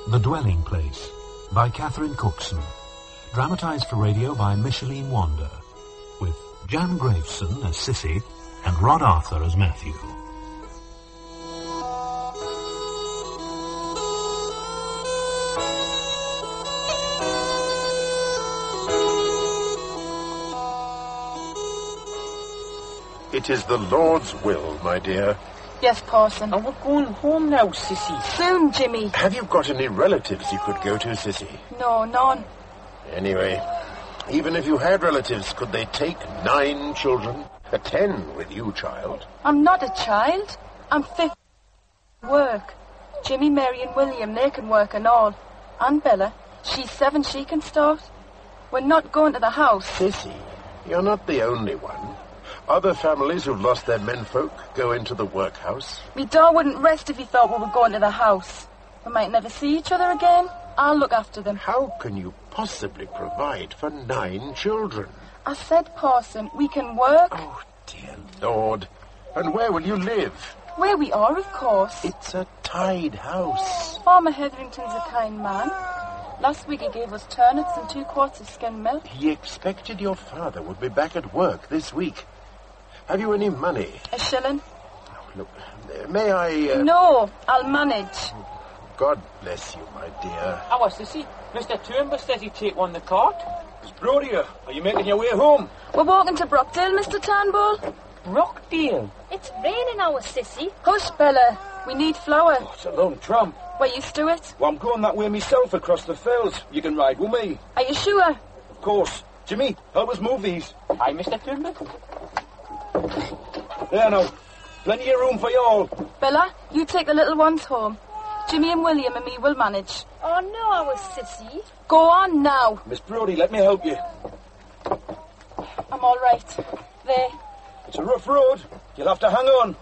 The Dwelling Place by Catherine Cookson. Dramatised for radio by Micheline Wander. With Jan Graveson as Sissy and Rod Arthur as Matthew. It is the Lord's will, my dear. Yes, Parson. And we're going home now, Sissy. Soon, Jimmy. Have you got any relatives you could go to, Sissy? No, none. Anyway, even if you had relatives, could they take 9 children? 10 with you, child. I'm not a child. I'm 50. Work. Jimmy, Mary and William, they can work and all. And Bella, she's 7, she can start. We're not going to the house. Sissy, you're not the only one. Other families who've lost their menfolk go into the workhouse. Me dad wouldn't rest if he thought we were going to the house. We might never see each other again. I'll look after them. How can you possibly provide for 9 children? I said, Parson, we can work. Oh, dear Lord. And where will you live? Where we are, of course. It's a tied house. Farmer Hetherington's a kind man. Last week he gave us turnips and 2 quarts of skimmed milk. He expected your father would be back at work this week. Have you any money? A shilling. Oh, look, may I... No, I'll manage. God bless you, my dear. Our Sissy, Mr. Turnbull says he'd take one in the cart. Miss Brody, are you making your way home? We're walking to Brockdale, Mr. Turnbull. Brockdale? It's raining, our Sissy. Hush, Bella. We need flour. Oh, it's a long tramp. We're used to it. Well, I'm going that way myself across the fells. You can ride with me. Are you sure? Of course. Jimmy, help us move these. Aye, Mr. Turnbull. There now. Plenty of room for you all. Bella, you take the little ones home. Jimmy and William and me will manage. Oh, no, our Sissy. Go on now. Miss Brody, let me help you. I'm all right. There. It's a rough road. You'll have to hang on.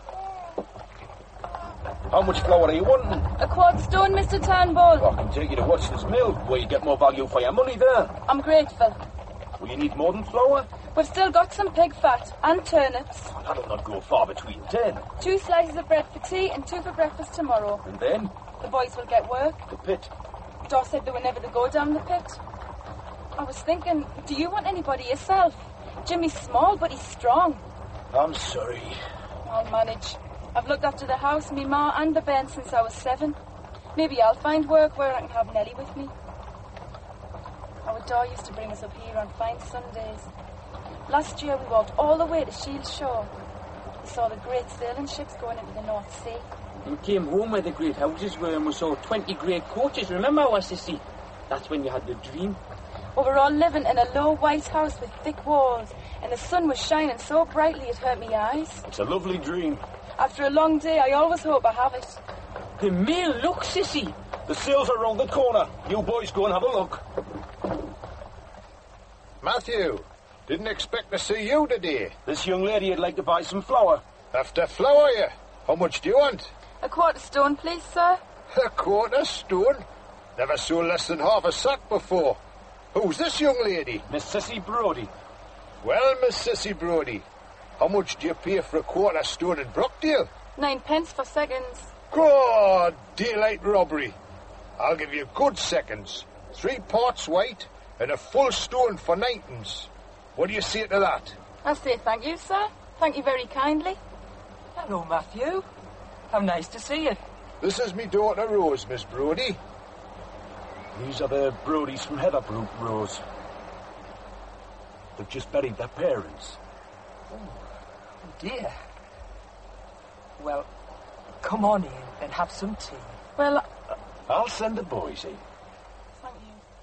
How much flour are you wanting? A quart stone, Mr. Turnbull. I can take you to Watson's Mill, where you get more value for your money there. I'm grateful. Will you need more than flour? We've still got some pig fat and turnips. Oh, that'll not go far between 10. 2 slices of bread for tea and 2 for breakfast tomorrow. And then? The boys will get work. The pit. Dor said they were never to go down the pit. I was thinking, do you want anybody yourself? Jimmy's small, but he's strong. I'm sorry. I'll manage. I've looked after the house, me ma and the bairn since I was 7. Maybe I'll find work where I can have Nellie with me. Our Dor used to bring us up here on fine Sundays. Last year we walked all the way to Shields Shore. We saw the great sailing ships going into the North Sea. We came home where the great houses were and we saw 20 great coaches. Remember, our Sissy? That's when you had the dream. We were all living in a low white house with thick walls, and the sun was shining so brightly it hurt me eyes. It's a lovely dream. After a long day, I always hope I have it. The mill, look, Sissy. The sails are round the corner. You boys go and have a look. Matthew, didn't expect to see you today. This young lady would like to buy some flour. After flour, you? How much do you want? A quarter stone, please, sir. A quarter stone? Never saw less than half a sack before. Who's this young lady? Miss Sissy Brody. Well, Miss Sissy Brody, how much do you pay for a quarter stone in Brockdale? 9 pence for seconds. God, daylight robbery. I'll give you good seconds. 3 parts white and a full stone for 9pence. What do you say to that? I say thank you, sir. Thank you very kindly. Hello, Matthew. How nice to see you. This is me daughter Rose, Miss Brody. These are the Brodies from Heatherbrook, Rose. They've just buried their parents. Oh, dear. Well, come on in and have some tea. Well, I'll send the boys in. thank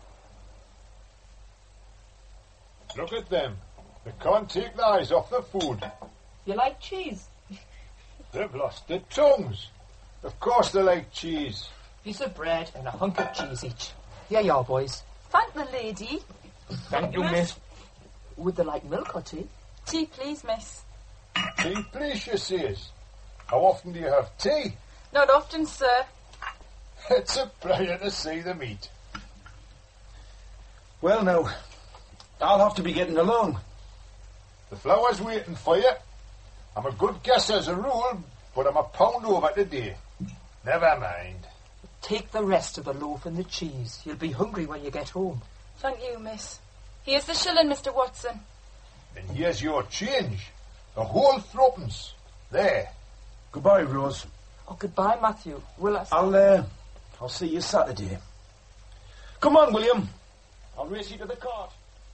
you. Look at them. They can't take their eyes off the food. You like cheese? They've lost their tongues. Of course they like cheese. Piece of bread and a hunk of cheese each. Here you are, boys. Thank the lady. Thank you, miss. Would they like milk or tea? Tea, please, miss. Tea, please, she says. How often do you have tea? Not often, sir. It's a pleasure to see them eat. Well, now, I'll have to be getting along. The flour's waiting for you. I'm a good guesser as a rule, but I'm a pound over today. Never mind. take the rest of the loaf and the cheese. You'll be hungry when you get home. Thank you, miss. Here's the shilling, Mr. Watson. And here's your change. A whole threepence. There. Goodbye, Rose. Oh, goodbye, Matthew. I'll see you Saturday. Come on, William. I'll race you to the cart.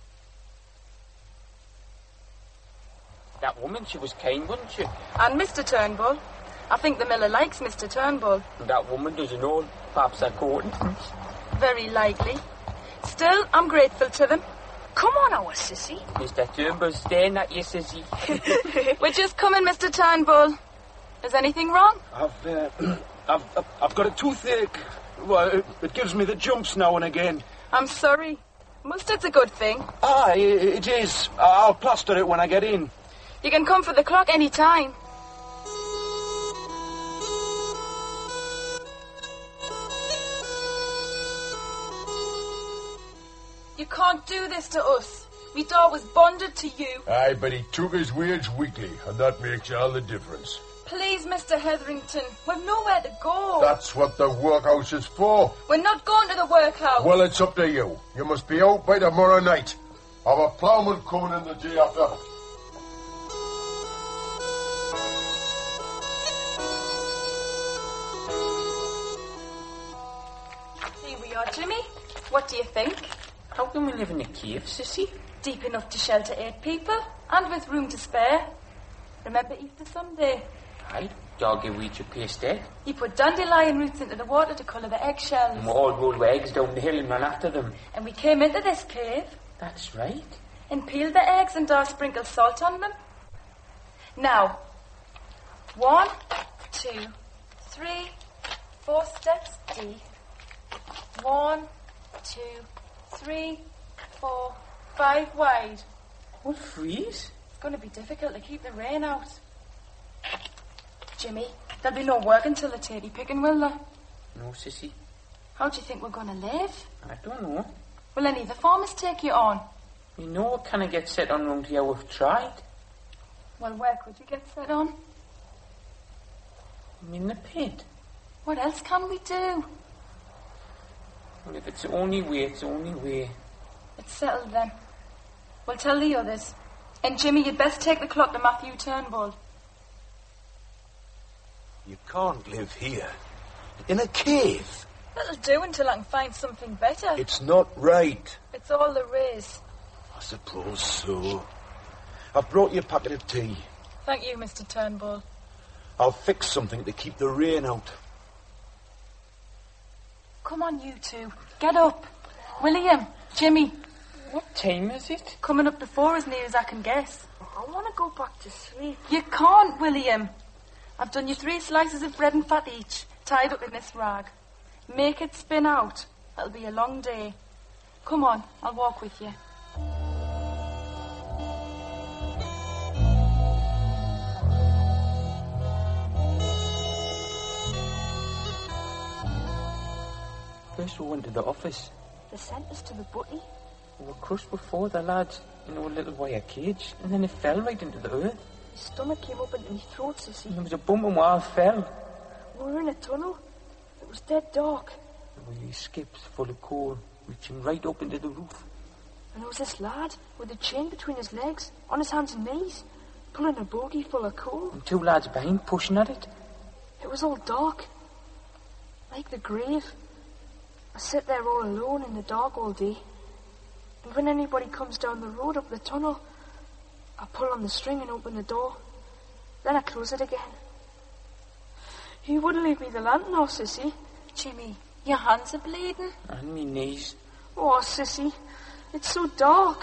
That woman, she was kind, wasn't she? And Mr. Turnbull. I think the miller likes Mr. Turnbull. And that woman doesn't know perhaps acquaintance. Very likely. Still, I'm grateful to them. Come on, our sissy. Mr. Turnbull's staring at you, sissy. We're just coming, Mr. Turnbull. Is anything wrong? I've got a toothache. Well, it gives me the jumps now and again. I'm sorry. Mustard's a good thing. It is. I'll plaster it when I get in. You can come for the clock any time. You can't do this to us. Me dog was bonded to you. Aye, but he took his wage weekly, and that makes all the difference. Please, Mr. Hetherington, we've nowhere to go. That's what the workhouse is for. We're not going to the workhouse. Well, it's up to you. You must be out by tomorrow night. I've a ploughman coming in the day after. Here we are, Jimmy. What do you think? How can we live in a cave, sissy? Deep enough to shelter 8 people, and with room to spare. Remember Easter Sunday? Aye, doggy weed your paste egg. You put dandelion roots into the water to colour the eggshells. And we all rolled eggs down the hill and ran after them. And we came into this cave. That's right. And peeled the eggs and sprinkled salt on them. Now, 1, 2, 3, 4 steps deep. 1, 2, 3, 4, 5 wide. What freeze? It's going to be difficult to keep the rain out. Jimmy, there'll be no work until the teddy picking, will there? No, sissy. How do you think we're going to live? I don't know. Will any of the farmers take you on? You know what kind of get set on round here? We've tried. Well, where could you get set on? In the pit. What else can we do? Well, if it's the only way, it's the only way. It's settled then. We'll tell the others. And Jimmy, you'd best take the clock to Matthew Turnbull. You can't live here. In a cave. That'll do until I can find something better. It's not right. It's all there is. I suppose so. I've brought you a packet of tea. Thank you, Mr. Turnbull. I'll fix something to keep the rain out. Come on, you two. Get up. William, Jimmy. What time is it? Coming up to 4 as near as I can guess. I want to go back to sleep. You can't, William. I've done you 3 slices of bread and fat each, tied up in this rag. Make it spin out. That'll be a long day. Come on, I'll walk with you. First we went to the office. They sent us to the butty. We were crushed before the lads in a little wire cage, and then it fell right into the earth. His stomach came up into my throat, sissy. And there was a bump and while it fell. We were in a tunnel. It was dead dark. There were these skips full of coal, reaching right up into the roof. And there was this lad with a chain between his legs, on his hands and knees, pulling a bogey full of coal. And 2 lads behind, pushing at it. It was all dark, like the grave. I sit there all alone in the dark all day. And when anybody comes down the road up the tunnel, I pull on the string and open the door. Then I close it again. You wouldn't leave me the lantern, oh, sissy. Jimmy, your hands are bleeding. And me knees. Oh, sissy, it's so dark.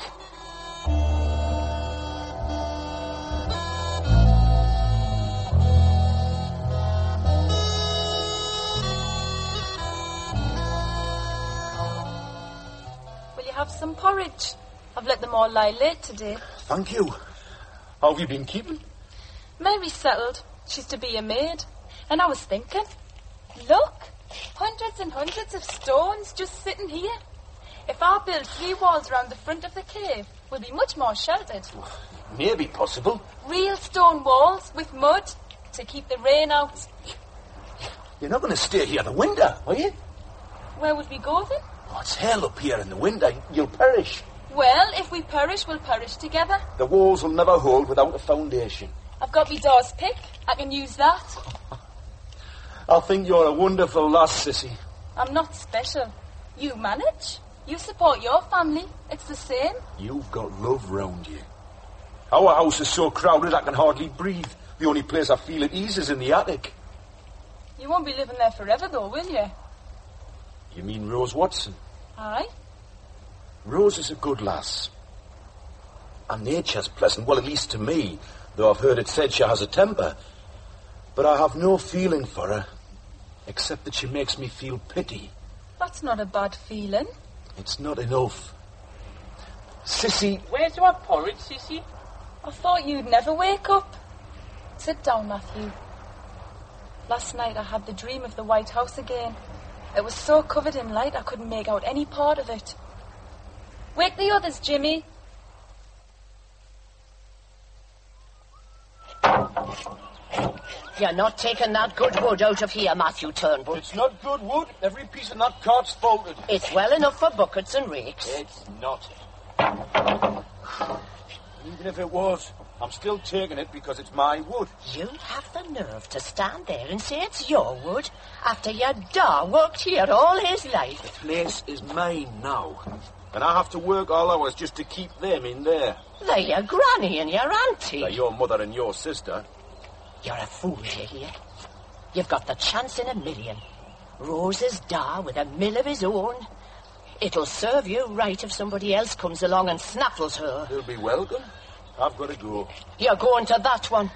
Have some porridge. I've let them all lie late today. Thank you. How have you been keeping? Mary's settled. She's to be a maid. And I was thinking, look, hundreds and hundreds of stones just sitting here. If I build 3 walls round the front of the cave, we'll be much more sheltered. Maybe possible. Real stone walls with mud to keep the rain out. You're not going to stay here at the window, are you? Where would we go then? Oh, it's hell up here in the window. You'll perish. Well, if we perish, we'll perish together. The walls will never hold without a foundation. I've got me door's pick. I can use that. I think you're a wonderful lass, Sissy. I'm not special. You manage. You support your family. It's the same. You've got love round you. Our house is so crowded I can hardly breathe. The only place I feel at ease is in the attic. You won't be living there forever, though, will you? You mean Rose Watson? Aye. Rose is a good lass. And nature's pleasant, well, at least to me, though I've heard it said she has a temper. But I have no feeling for her, except that she makes me feel pity. That's not a bad feeling. It's not enough. Sissy... Where's our porridge, Sissy? I thought you'd never wake up. Sit down, Matthew. Last night I had the dream of the White House again. It was so covered in light I couldn't make out any part of it. Wake the others, Jimmy. You're not taking that good wood out of here, Matthew Turnbull. It's not good wood. Every piece in that cart's faulted. It's well enough for buckets and rakes. It's not. Even if it was, I'm still taking it because it's my wood. You have the nerve to stand there and say it's your wood after your da worked here all his life. The place is mine now. And I have to work all hours just to keep them in there. They're your granny and your auntie. They're your mother and your sister. You're a fool to hear. You've got the chance in a million. Rose's da with a mill of his own. It'll serve you right if somebody else comes along and snaffles her. They'll be welcome. I've got to go. You're going to that one.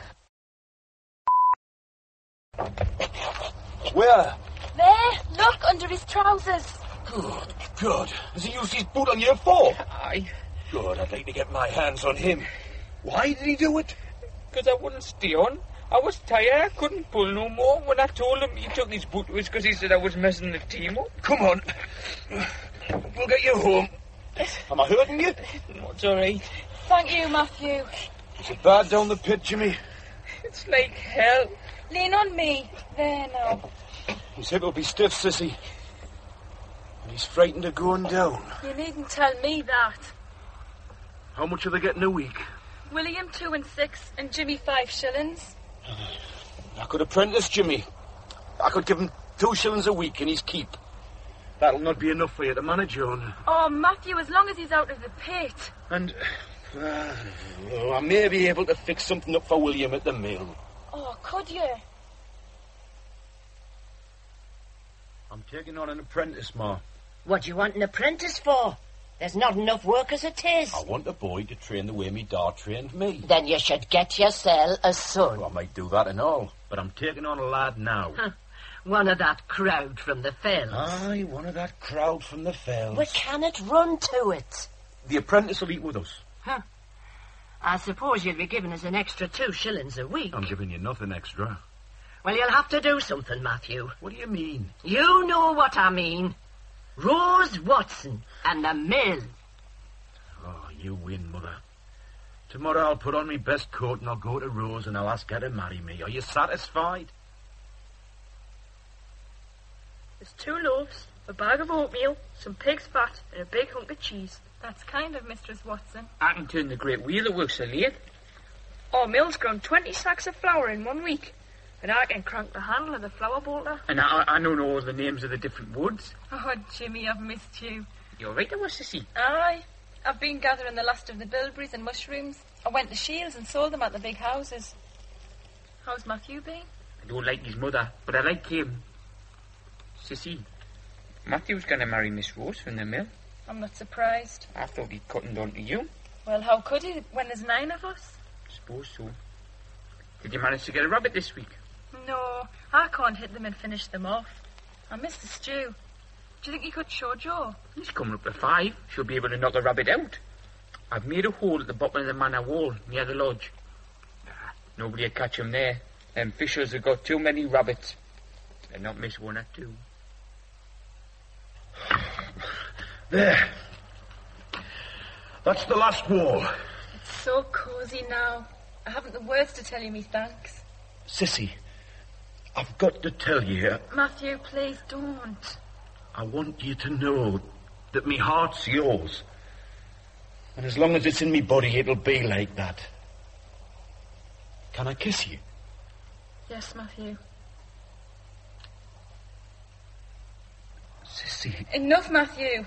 Where? There, look, under his trousers. Good God. Has he used his boot on your foot? Aye. Good, I'd like to get my hands on him. Why did he do it? Because I wouldn't stay on. I was tired. I couldn't pull no more. When I told him he took his boot, it was because he said I was messing the team up. Come on. We'll get you home. Am I hurting you? No, it's all right. Thank you, Matthew. Is it bad down the pit, Jimmy? It's like hell. Lean on me. There now. His hip will be stiff, Sissy. And he's frightened of going down. You needn't tell me that. How much are they getting a week? William 2 and 6 and Jimmy 5 shillings. I could apprentice Jimmy. I could give him 2 shillings a week in his keep. That'll not be enough for you to manage on. Oh, Matthew, as long as he's out of the pit. And I may be able to fix something up for William at the mill. Oh, could you? I'm taking on an apprentice, Ma. What do you want an apprentice for? There's not enough work as it is. I want a boy to train the way me da trained me. Then you should get yourself a son. Well, I might do that and all, but I'm taking on a lad now. One of that crowd from the fells. Aye, one of that crowd from the fells. But can it run to it? The apprentice will eat with us. I suppose you'll be giving us an extra 2 shillings a week. I'm giving you nothing extra. Well, you'll have to do something, Matthew. What do you mean? You know what I mean. Rose Watson and the mill. Oh, you win, Mother. Tomorrow I'll put on my best coat and I'll go to Rose and I'll ask her to marry me. Are you satisfied? There's 2 loaves, a bag of oatmeal, some pig's fat, and a big hunk of cheese. That's kind of Mistress Watson. I can turn the great wheel that works so late. Our mill's grown 20 sacks of flour in 1 week. And I can crank the handle of the flour bolter. And I don't know all the names of the different woods. Oh, Jimmy, I've missed you. You're right, I was, Sissy. Aye. I've been gathering the last of the bilberries and mushrooms. I went to Shields and sold them at the big houses. How's Matthew been? I don't like his mother, but I like him. Sissy, Matthew's going to marry Miss Rose from the mill. I'm not surprised. I thought he'd cottoned on to you. Well, how could he when there's 9 of us? Suppose so. Did you manage to get a rabbit this week? No, I can't hit them and finish them off. I missed the stew. Do you think you could show Joe? He's coming up to 5. She'll be able to knock a rabbit out. I've made a hole at the bottom of the manor wall near the lodge. Nobody'll catch him there. Them fishers have got too many rabbits. They'll not miss 1 or 2. There. That's the last wall. It's so cosy now. I haven't the words to tell you me thanks. Sissy, I've got to tell you, Matthew, please don't. I want you to know that me heart's yours. And as long as it's in me body, it'll be like that. Can I kiss you? Yes, Matthew. Sissy. Enough, Matthew.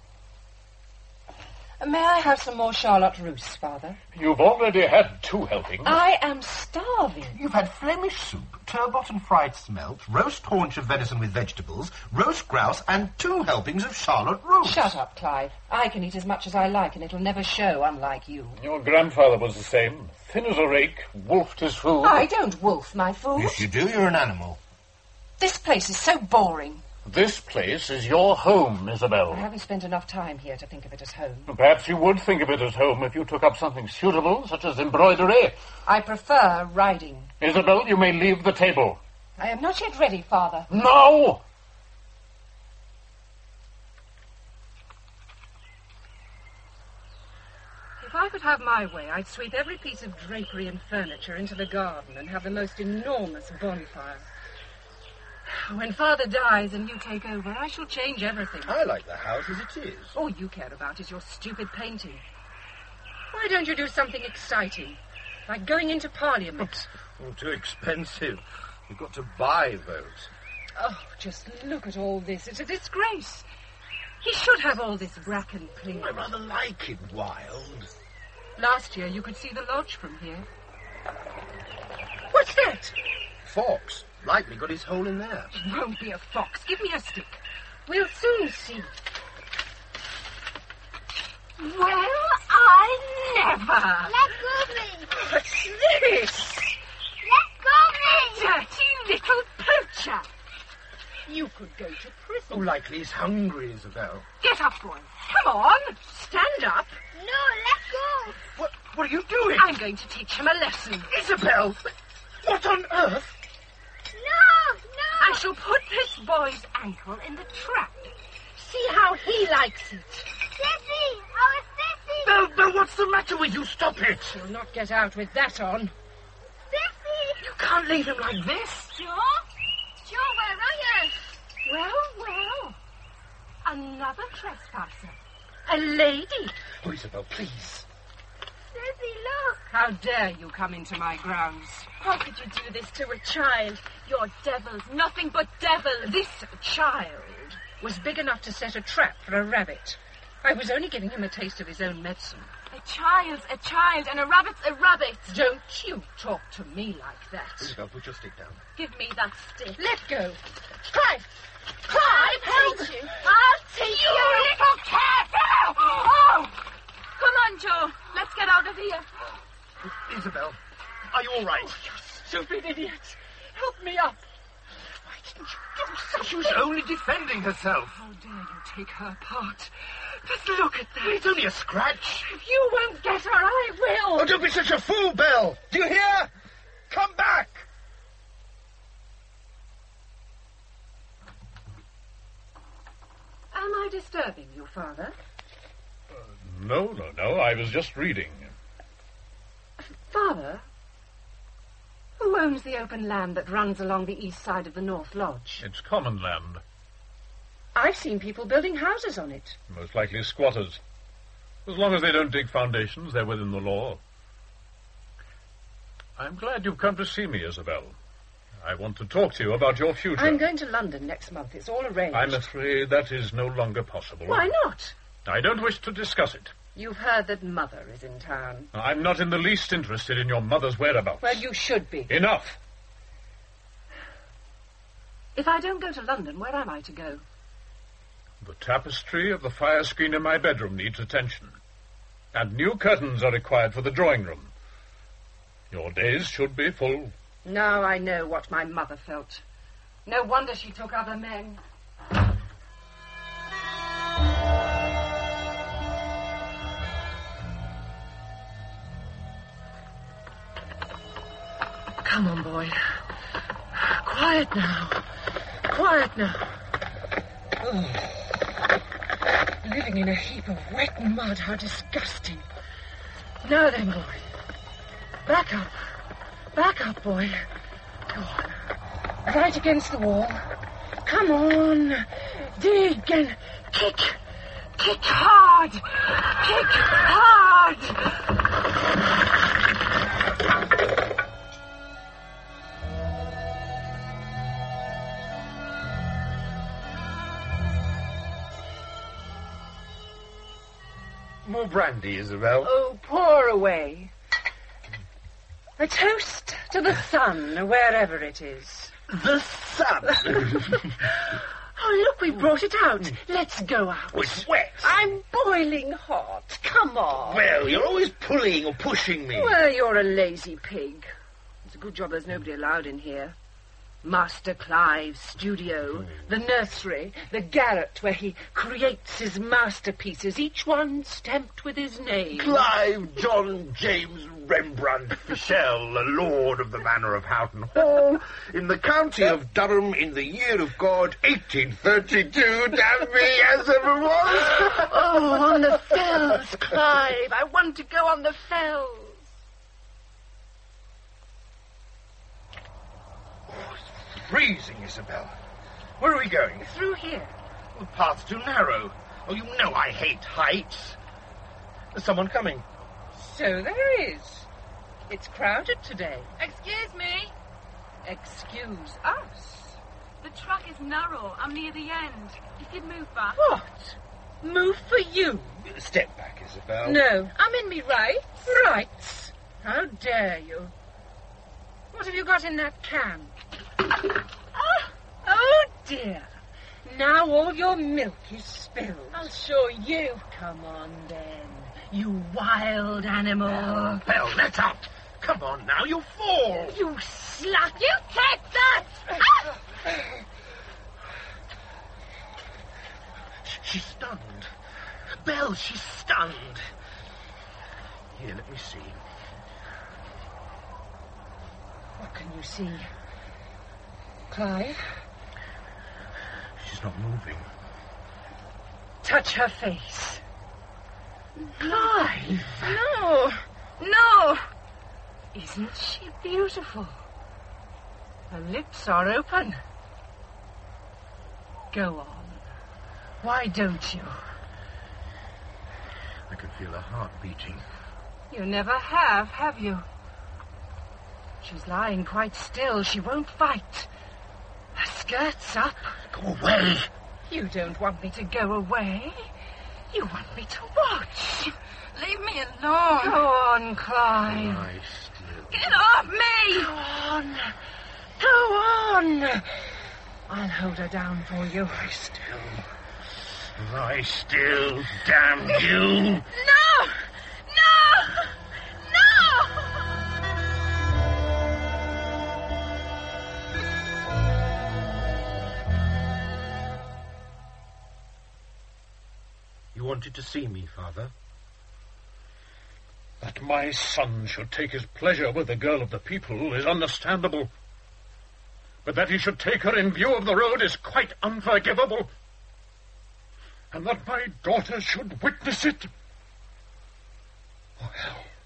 May I have some more Charlotte Russe, Father? You've already had 2 helpings. I am starving. You've had Flemish soup, turbot and fried smelt, roast haunch of venison with vegetables, roast grouse, and 2 helpings of Charlotte Russe. Shut up, Clive. I can eat as much as I like, and it'll never show, unlike you. Your grandfather was the same. Thin as a rake, wolfed his food. I don't wolf my food. Yes, you do. You're an animal. This place is so boring. This place is your home, Isabel. I haven't spent enough time here to think of it as home. Perhaps you would think of it as home if you took up something suitable, such as embroidery. I prefer riding. Isabel, you may leave the table. I am not yet ready, Father. No! If I could have my way, I'd sweep every piece of drapery and furniture into the garden and have the most enormous bonfire. When Father dies and you take over, I shall change everything. I like the house as it is. All you care about is your stupid painting. Why don't you do something exciting? Like going into Parliament. Oh, too expensive. You've got to buy votes. Oh, just look at all this. It's a disgrace. He should have all this bracken cleared. I rather like it wild. Last year you could see the lodge from here. What's that? Fox. Likely got his hole in there. It won't be a fox. Give me a stick. We'll soon see. Well, I never. Let go of me. What's this? Let go of me. Dirty little poacher. You could go to prison. Oh, likely he's hungry, Isabel. Get up, boy. Come on. Stand up. No, let go. What are you doing? I'm going to teach him a lesson. Isabel! What on earth? I shall put this boy's ankle in the trap. See how he likes it. Sissy! Our Sissy! Belle, what's the matter with you? Stop it! She'll not get out with that on. Sissy! You can't leave him like this. Joe? Joe, where are you? Well. Another trespasser. A lady. Oh, Isabel, please. Sissy, look. How dare you come into my grounds? How could you do this to a child? You're devils, nothing but devils. This child was big enough to set a trap for a rabbit. I was only giving him a taste of his own medicine. A child's a child, and a rabbit's a rabbit. Don't you talk to me like that. Isabel, put your stick down. Give me that stick. Let go. Clive! Clive, I'll help! teach you. I'll teach you! You little cat! Oh! Come on, Joe. Let's get out of here. Isabel, are you all right? Oh, you stupid idiot. Help me up. Why didn't you do something? She was only defending herself. How dare you take her part? Just look at that. It's only a scratch. If you won't get her, I will. Oh, don't be such a fool, Belle. Do you hear? Come back. Am I disturbing you, Father? No. I was just reading. Father, who owns the open land that runs along the east side of the North Lodge? It's common land. I've seen people building houses on it. Most likely squatters. As long as they don't dig foundations, they're within the law. I'm glad you've come to see me, Isabel. I want to talk to you about your future. I'm going to London next month. It's all arranged. I'm afraid that is no longer possible. Why not? I don't wish to discuss it. You've heard that Mother is in town. I'm not in the least interested in your mother's whereabouts. Well, you should be. Enough! If I don't go to London, where am I to go? The tapestry of the fire screen in my bedroom needs attention. And new curtains are required for the drawing room. Your days should be full. Now I know what my mother felt. No wonder she took other men. Come on, boy. Quiet now. Quiet now. Oh. Living in a heap of wet mud, how disgusting. Now then, boy. Back up. Back up, boy. Go on. Right against the wall. Come on. Dig and kick. Kick hard. Kick hard. More brandy, Isabel. Oh, pour away. A toast to the sun, wherever it is. The sun? Oh, look, we brought it out. Let's go out. It's wet. I'm boiling hot. Come on. Well, you're always pulling or pushing me. Well, you're a lazy pig. It's a good job there's nobody allowed in here. Master Clive's studio, the nursery, the garret where he creates his masterpieces, each one stamped with his name. Clive John James Rembrandt Fischel, the lord of the manor of Houghton Hall, in the county of Durham, in the year of God, 1832, damn me, as ever was. Oh, on the fells, Clive. I want to go on the fells. Freezing, Isabel. Where are we going? Through here. The path's too narrow. Oh, you know I hate heights. There's someone coming. So there is. It's crowded today. Excuse me. Excuse us. The track is narrow. I'm near the end. If you'd move back. What? Move for you? Step back, Isabel. No. I'm in me rights. Rights? How dare you? What have you got in that can? Oh, dear. Now all your milk is spilled. I'll show you. Come on, then. You wild animal. Belle, let up. Come on now, you'll fall. You slut. You take that! She's stunned. Belle, she's stunned. Here, let me see. What can you see? Clive? She's not moving. Touch her face. Clive! No! No! Isn't she beautiful? Her lips are open. Go on. Why don't you? I can feel her heart beating. You never have you? She's lying quite still. She won't fight. Her skirt's up. Go away. You don't want me to go away. You want me to watch. Leave me alone. Go on, Clive. Lie still. Get off me! Go on. Go on. I'll hold her down for you. Lie still. Lie still, damn you. No! No! No! You wanted to see me, Father? That my son should take his pleasure with the girl of the people is understandable. But that he should take her in view of the road is quite unforgivable. And that my daughter should witness it. Well.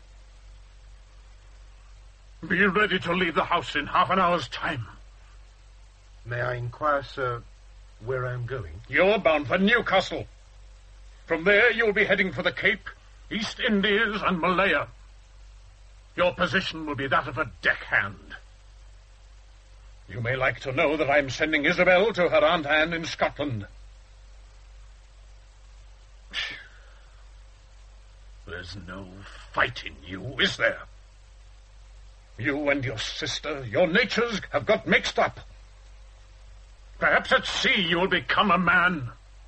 Be ready to leave the house in half an hour's time. May I inquire, sir, where I am going? You're bound for Newcastle. From there you'll be heading for the Cape, East Indies and Malaya. Your position will be that of a deckhand. You may like to know that I'm sending Isabel to her Aunt Anne in Scotland. There's no fight in you, is there? You and your sister, your natures have got mixed up. Perhaps at sea you'll become a man.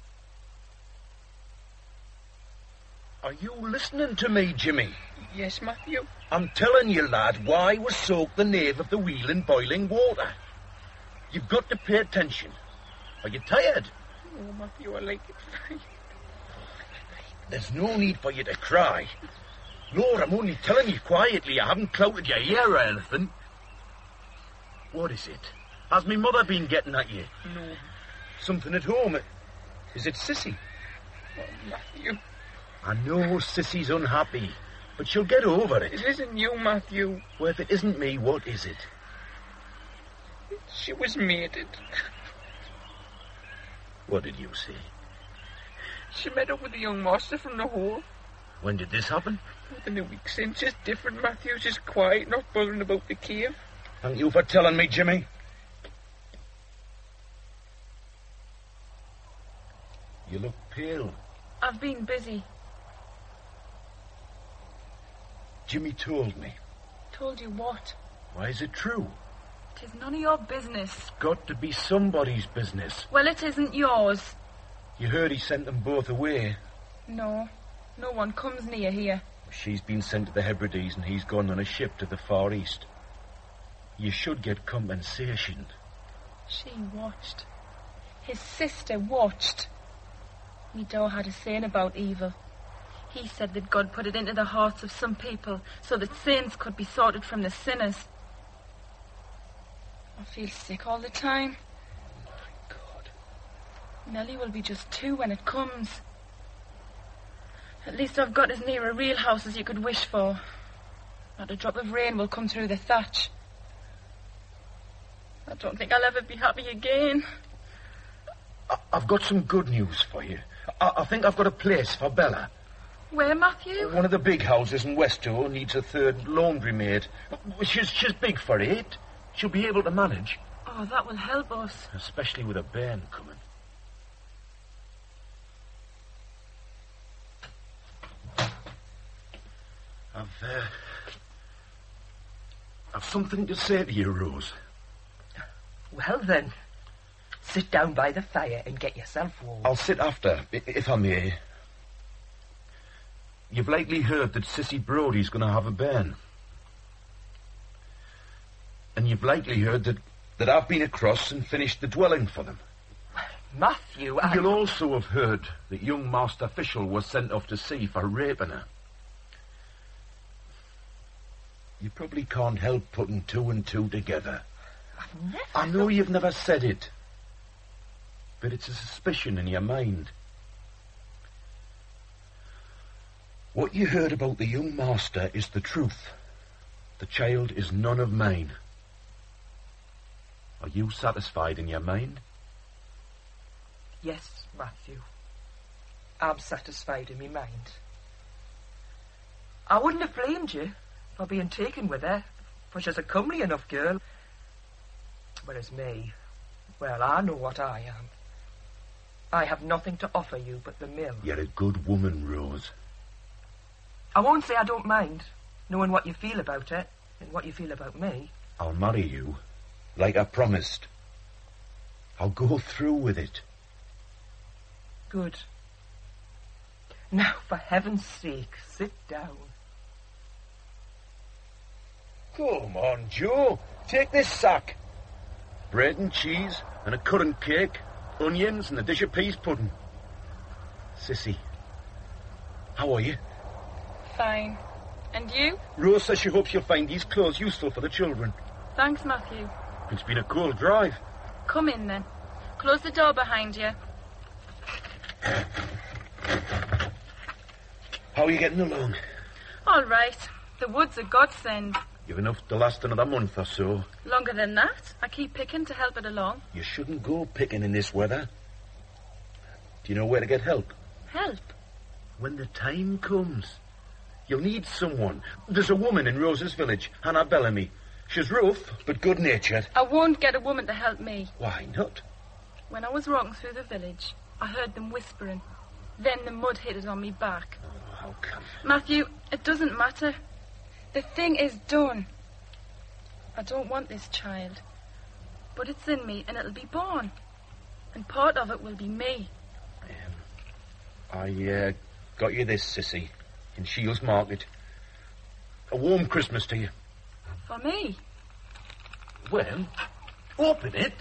Are you listening to me, Jimmy? Yes, Matthew. I'm telling you, lad, why was soak the nave of the wheel in boiling water? You've got to pay attention. Are you tired? Oh, Matthew, I like it. There's no need for you to cry. Lord, I'm only telling you quietly. I haven't clouted your ear or anything. What is it? Has me mother been getting at you? No. Something at home? Is it Sissy? Oh, Matthew. I know Sissy's unhappy, but she'll get over it. It isn't you, Matthew. Well, if it isn't me, what is it? It's She was mated. What did you say? She met up with the young master from the hall. When did this happen? Within a week since. Just different, Matthew. Just quiet, not bothering about the cave. Thank you for telling me, Jimmy. You look pale. I've been busy. Jimmy told me. Told you what? Why, is it true? 'Tis none of your business. Got to be somebody's business. Well, it isn't yours. You heard he sent them both away. No. No one comes near here. She's been sent to the Hebrides and he's gone on a ship to the Far East. You should get compensation. She watched. His sister watched. Me Dad had a saying about evil. He said that God put it into the hearts of some people so that sins could be sorted from the sinners. I feel sick all the time. My God. Nellie will be just 2 when it comes. At least I've got as near a real house as you could wish for. Not a drop of rain will come through the thatch. I don't think I'll ever be happy again. I've got some good news for you. I think I've got a place for Bella. Where, Matthew? One of the big houses in Westoe needs a 3rd laundry maid. She's big for 8. She'll be able to manage. Oh, that will help us. Especially with a bairn coming. I've something to say to you, Rose. Well, then, sit down by the fire and get yourself warm. I'll sit after, if I may. You've likely heard that Sissy Brodie's going to have a bairn. And you've likely heard that I've been across and finished the dwelling for them. Matthew, You'll also have heard that young Master Fischel was sent off to sea for raping her. You probably can't help putting 2 and 2 together. I know you've never said it, but it's a suspicion in your mind. What you heard about the young master is the truth. The child is none of mine. Are you satisfied in your mind? Yes, Matthew. I'm satisfied in my mind. I wouldn't have blamed you for being taken with her, for she's a comely enough girl. Whereas me, well, I know what I am. I have nothing to offer you but the mill. You're a good woman, Rose. I won't say I don't mind, knowing what you feel about it and what you feel about me. I'll marry you, like I promised. I'll go through with it. Good. Now, for heaven's sake, sit down. Come on, Joe. Take this sack. Bread and cheese and a currant cake, onions and a dish of peas pudding. Sissy, how are you? Fine. And you? Rose says she hopes you'll find these clothes useful for the children. Thanks, Matthew. It's been a cold drive. Come in, then. Close the door behind you. How are you getting along? All right. The wood's a godsend. You've enough to last another month or so. Longer than that. I keep picking to help it along. You shouldn't go picking in this weather. Do you know where to get help? Help? When the time comes. You'll need someone. There's a woman in Rose's village, Hannah Bellamy. She's rough, but good-natured. I won't get a woman to help me. Why not? When I was walking through the village, I heard them whispering. Then the mud hit it on me back. Oh, how come? Matthew, it doesn't matter. The thing is done. I don't want this child. But it's in me, and it'll be born. And part of it will be me. I got you this, Sissy, in Shields Market. A warm Christmas to you. For me? Well, open it.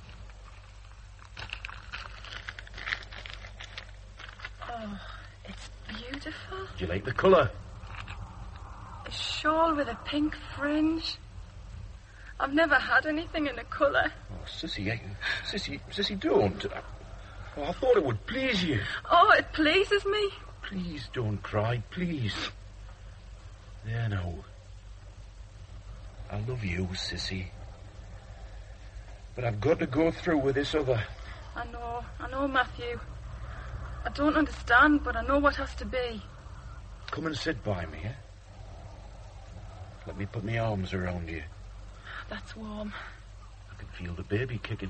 Oh, it's beautiful. Do you like the colour? A shawl with a pink fringe. I've never had anything in a colour. Oh, Sissy, Sissy, don't. Oh, I thought it would please you. Oh, it pleases me. Please don't cry, please. There now. I love you, Sissy. But I've got to go through with this other. I know, Matthew. I don't understand, but I know what has to be. Come and sit by me, eh? Let me put my arms around you. That's warm. I can feel the baby kicking.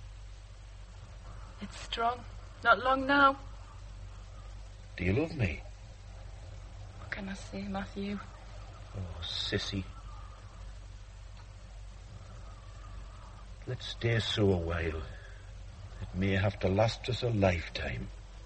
It's strong. Not long now. Do you love me? What can I say, Matthew? Oh, sissy. Let's stay so a while. It may have to last us a lifetime.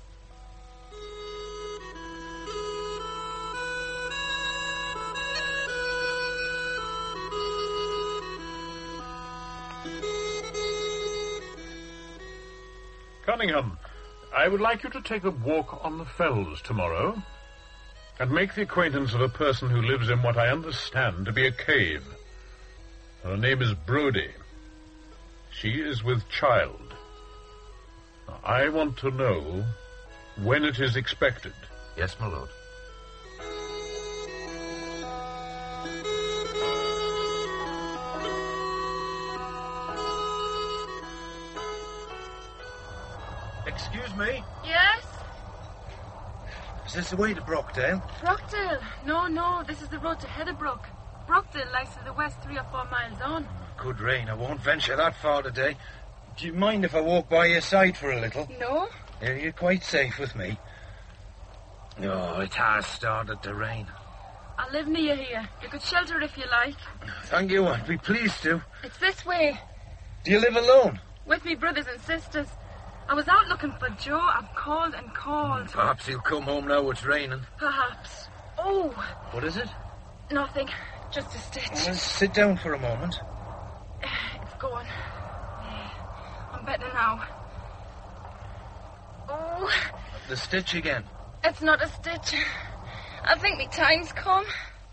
Cunningham, I would like you to take a walk on the fells tomorrow and make the acquaintance of a person who lives in what I understand to be a cave. Her name is Brodie. She is with child. Now, I want to know when it is expected. Yes, my lord. Excuse me? Yes? Is this the way to Brockdale? Brockdale? No, this is the road to Heatherbrook. Brockdale lies to the west 3 or 4 miles on. Good rain. I won't venture that far today. Do you mind if I walk by your side for a little? No? Yeah, you're quite safe with me. Oh, it has started to rain. I live near here. You could shelter if you like. Thank you, I'd be pleased to. It's this way. Do you live alone? With me brothers and sisters. I was out looking for Joe. I've called and called. Perhaps he'll come home now it's raining. Perhaps. Oh. What is it? Nothing. Just a stitch. Well, sit down for a moment. It's gone. I'm better now. Oh. The stitch again. It's not a stitch. I think my time's come.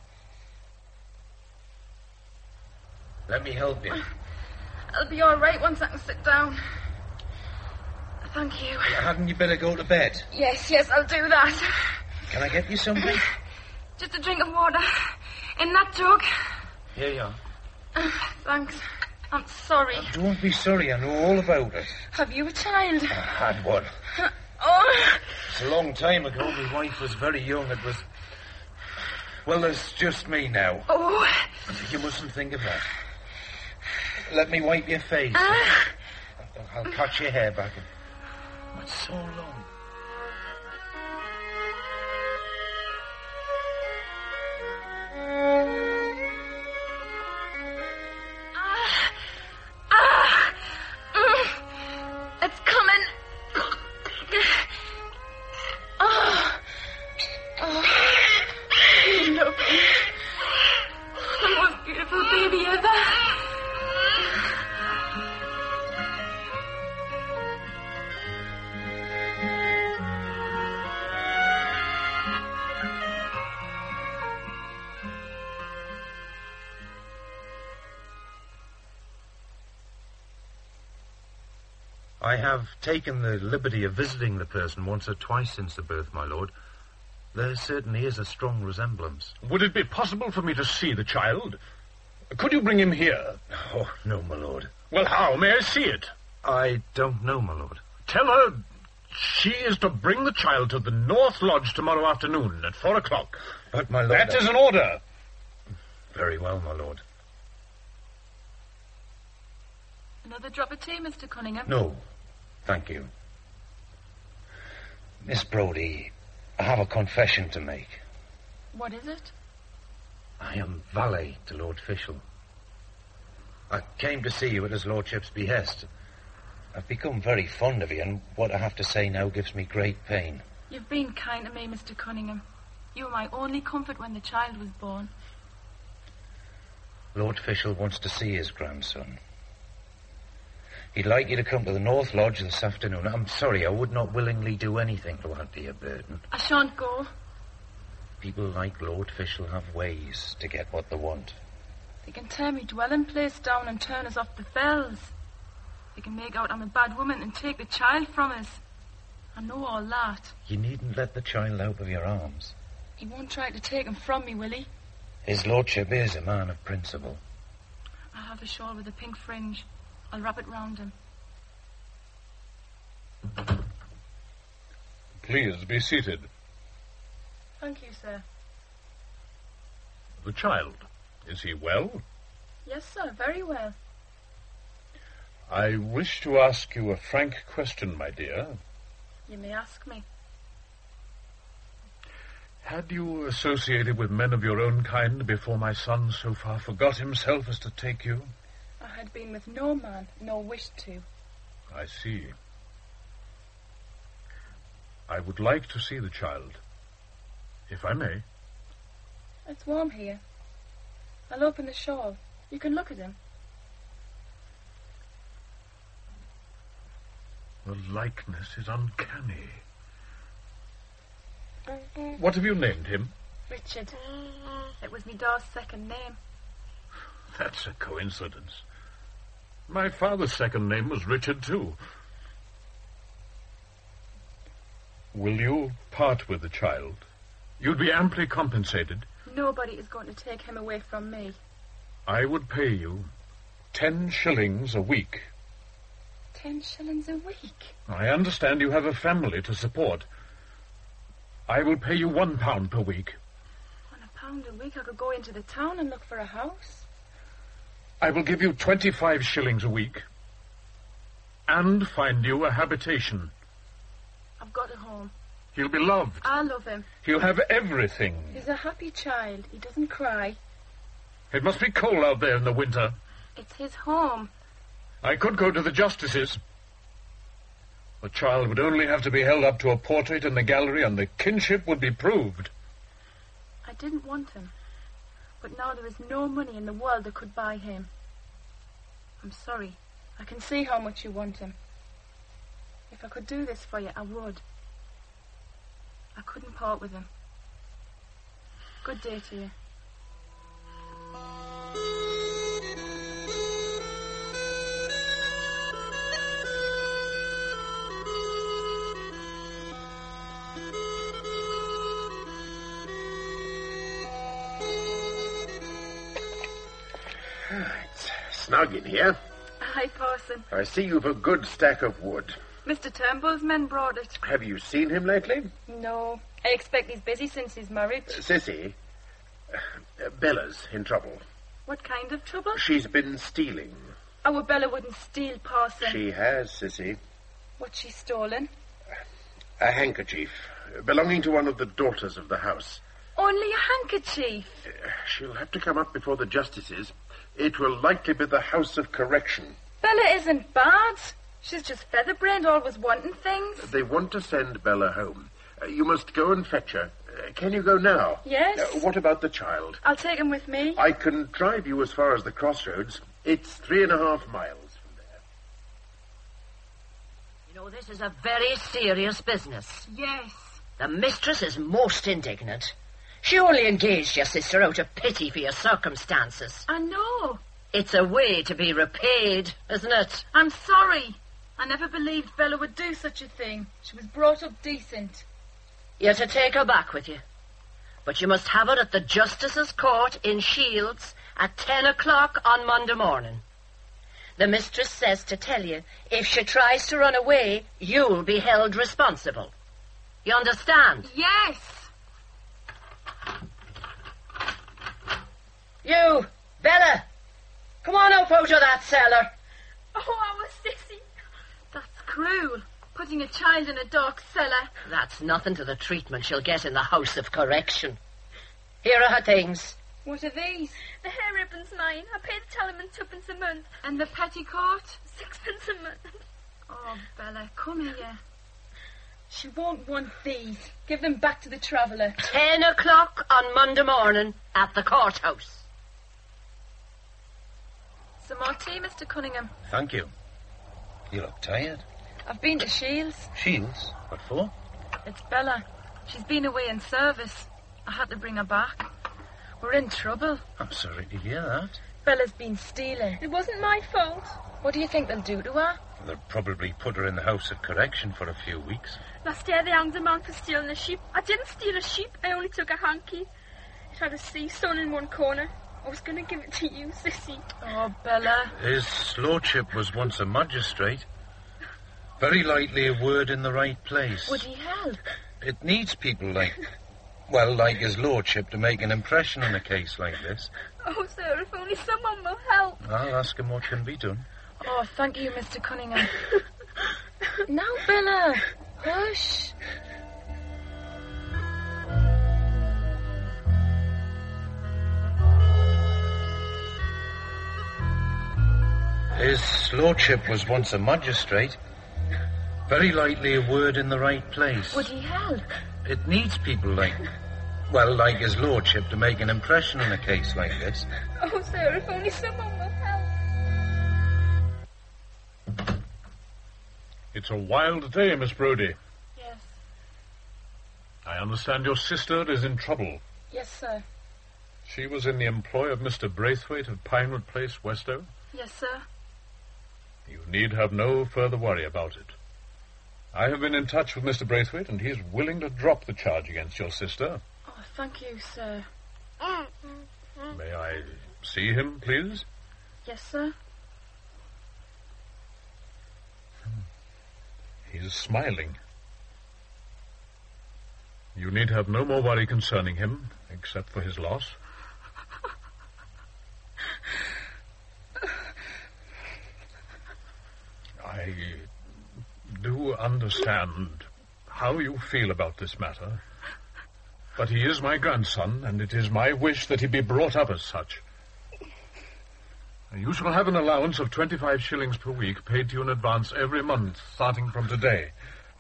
Let me help you. I'll be all right once I can sit down. Thank you. Hadn't you better go to bed? Yes, I'll do that. Can I get you something? Just a drink of water. In that jug. Here you are. Thanks. I'm sorry. Don't be sorry, I know all about it. Have you a child? I had one. Oh. It's a long time ago. My wife was very young. It was... Well, there's just me now. Oh. You mustn't think of that. Let me wipe your face. I'll cut your hair back. It's so long. It's coming. You look. The most beautiful baby ever. I have taken the liberty of visiting the person once or twice since the birth, my lord. There certainly is a strong resemblance. Would it be possible for me to see the child? Could you bring him here? Oh, no, my lord. Well, how? May I see it? I don't know, my lord. Tell her she is to bring the child to the North Lodge tomorrow afternoon at 4 o'clock. But, my lord... That is an order. Very well, my lord. Another drop of tea, Mr. Cunningham? No, thank you. Miss Brodie, I have a confession to make. What is it? I am valet to Lord Fishel. I came to see you at his lordship's behest. I've become very fond of you, and what I have to say now gives me great pain. You've been kind to me, Mr. Cunningham. You were my only comfort when the child was born. Lord Fishel wants to see his grandson. He'd like you to come to the North Lodge this afternoon. I'm sorry, I would not willingly do anything to add to your burden. I shan't go. People like Lord Fishel have ways to get what they want. They can tear me dwelling place down and turn us off the fells. They can make out I'm a bad woman and take the child from us. I know all that. You needn't let the child out of your arms. He won't try to take him from me, will he? His lordship is a man of principle. I have a shawl with a pink fringe. I'll wrap it round him. Please be seated. Thank you, sir. The child, is he well? Yes, sir, very well. I wish to ask you a frank question, my dear. You may ask me. Had you associated with men of your own kind before my son so far forgot himself as to take you? I had been with no man, nor wished to. I see. I would like to see the child, if I may. It's warm here. I'll open the shawl. You can look at him. The likeness is uncanny. What have you named him? Richard. It was me da's second name. That's a coincidence. My father's second name was Richard, too. Will you part with the child? You'd be amply compensated. Nobody is going to take him away from me. I would pay you 10 shillings a week. 10 shillings a week? I understand you have a family to support. I will pay you £1 per week. On £1 a week, I could go into the town and look for a house. I will give you 25 shillings a week. And find you a habitation. I've got a home. He'll be loved. I love him. He'll have everything. He's a happy child. He doesn't cry. It must be cold out there in the winter. It's his home. I could go to the justices. The child would only have to be held up to a portrait in the gallery and the kinship would be proved. I didn't want him. But now there is no money in the world that could buy him. I'm sorry. I can see how much you want him. If I could do this for you, I would. I couldn't part with him. Good day to you. It's snug in here. Hi, Parson. I see you've a good stack of wood. Mr. Turnbull's men brought it. Have you seen him lately? No. I expect he's busy since his marriage. Sissy, Bella's in trouble. What kind of trouble? She's been stealing. Our Bella wouldn't steal, Parson. She has, Sissy. What's she stolen? A handkerchief belonging to one of the daughters of the house. Only a handkerchief? She'll have to come up before the justices. It will likely be the House of Correction. Bella isn't bad. She's just featherbrained, always wanting things. They want to send Bella home. You must go and fetch her. Can you go now? Yes. What about the child? I'll take him with me. I can drive you as far as the crossroads. It's 3.5 miles from there. You know, this is a very serious business. Yes. The mistress is most indignant. She only engaged your sister out of pity for your circumstances. I know. It's a way to be repaid, isn't it? I'm sorry. I never believed Bella would do such a thing. She was brought up decent. You're to take her back with you. But you must have it at the Justice's Court in Shields at 10 o'clock on Monday morning. The mistress says to tell you, if she tries to run away, you'll be held responsible. You understand? Yes. You, Bella, come on up out of that cellar. Oh, our Sissy. That's cruel. Putting a child in a dark cellar. That's nothing to the treatment she'll get in the House of Correction. Here are her things. What are these? The hair ribbon's mine. I pay the tallyman 2p a month. And the petticoat? 6p a month. Oh, Bella, come here. She won't want these. Give them back to the traveller. 10 o'clock on Monday morning at the courthouse. Some more tea, Mr. Cunningham? Thank you. You look tired. I've been to Shields. Shields? What for? It's Bella. She's been away in service. I had to bring her back. We're in trouble. I'm sorry to hear that. Bella's been stealing. It wasn't my fault. What do you think they'll do to her? They'll probably put her in the House of Correction for a few weeks. Last year they hanged a man for stealing a sheep. I didn't steal a sheep. I only took a hanky. It had a sea sewn in one corner. I was going to give it to you, Sissy. Oh, Bella. His lordship was once a magistrate. Very likely a word in the right place. Would he help? It needs people like his lordship to make an impression on a case like this. Oh, sir, if only someone will help. I'll ask him what can be done. Oh, thank you, Mr. Cunningham. Now, Bella. Hush. His lordship was once a magistrate. Very likely a word in the right place. Would he help? It needs people like his lordship to make an impression on a case like this. Oh, sir, if only someone will help. It's a wild day, Miss Brodie. Yes. I understand your sister is in trouble. Yes, sir. She was in the employ of Mr. Braithwaite of Pinewood Place, Westow. Yes, sir. You need have no further worry about it. I have been in touch with Mr. Braithwaite, and he is willing to drop the charge against your sister. Oh, thank you, sir. May I see him, please? Yes, sir. He's smiling. You need have no more worry concerning him, except for his loss. I do understand how you feel about this matter, but he is my grandson, and it is my wish that he be brought up as such. You shall have an allowance of 25 shillings per week paid to you in advance every month, starting from today.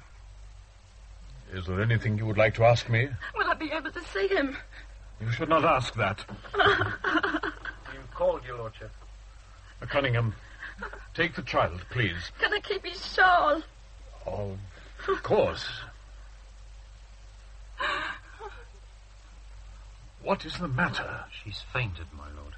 Is there anything you would like to ask me? Will I be able to see him? You should not ask that. You called, your lordship. Cunningham, take the child, please. Can I keep his shawl? Oh, of course. What is the matter? She's fainted, my lord.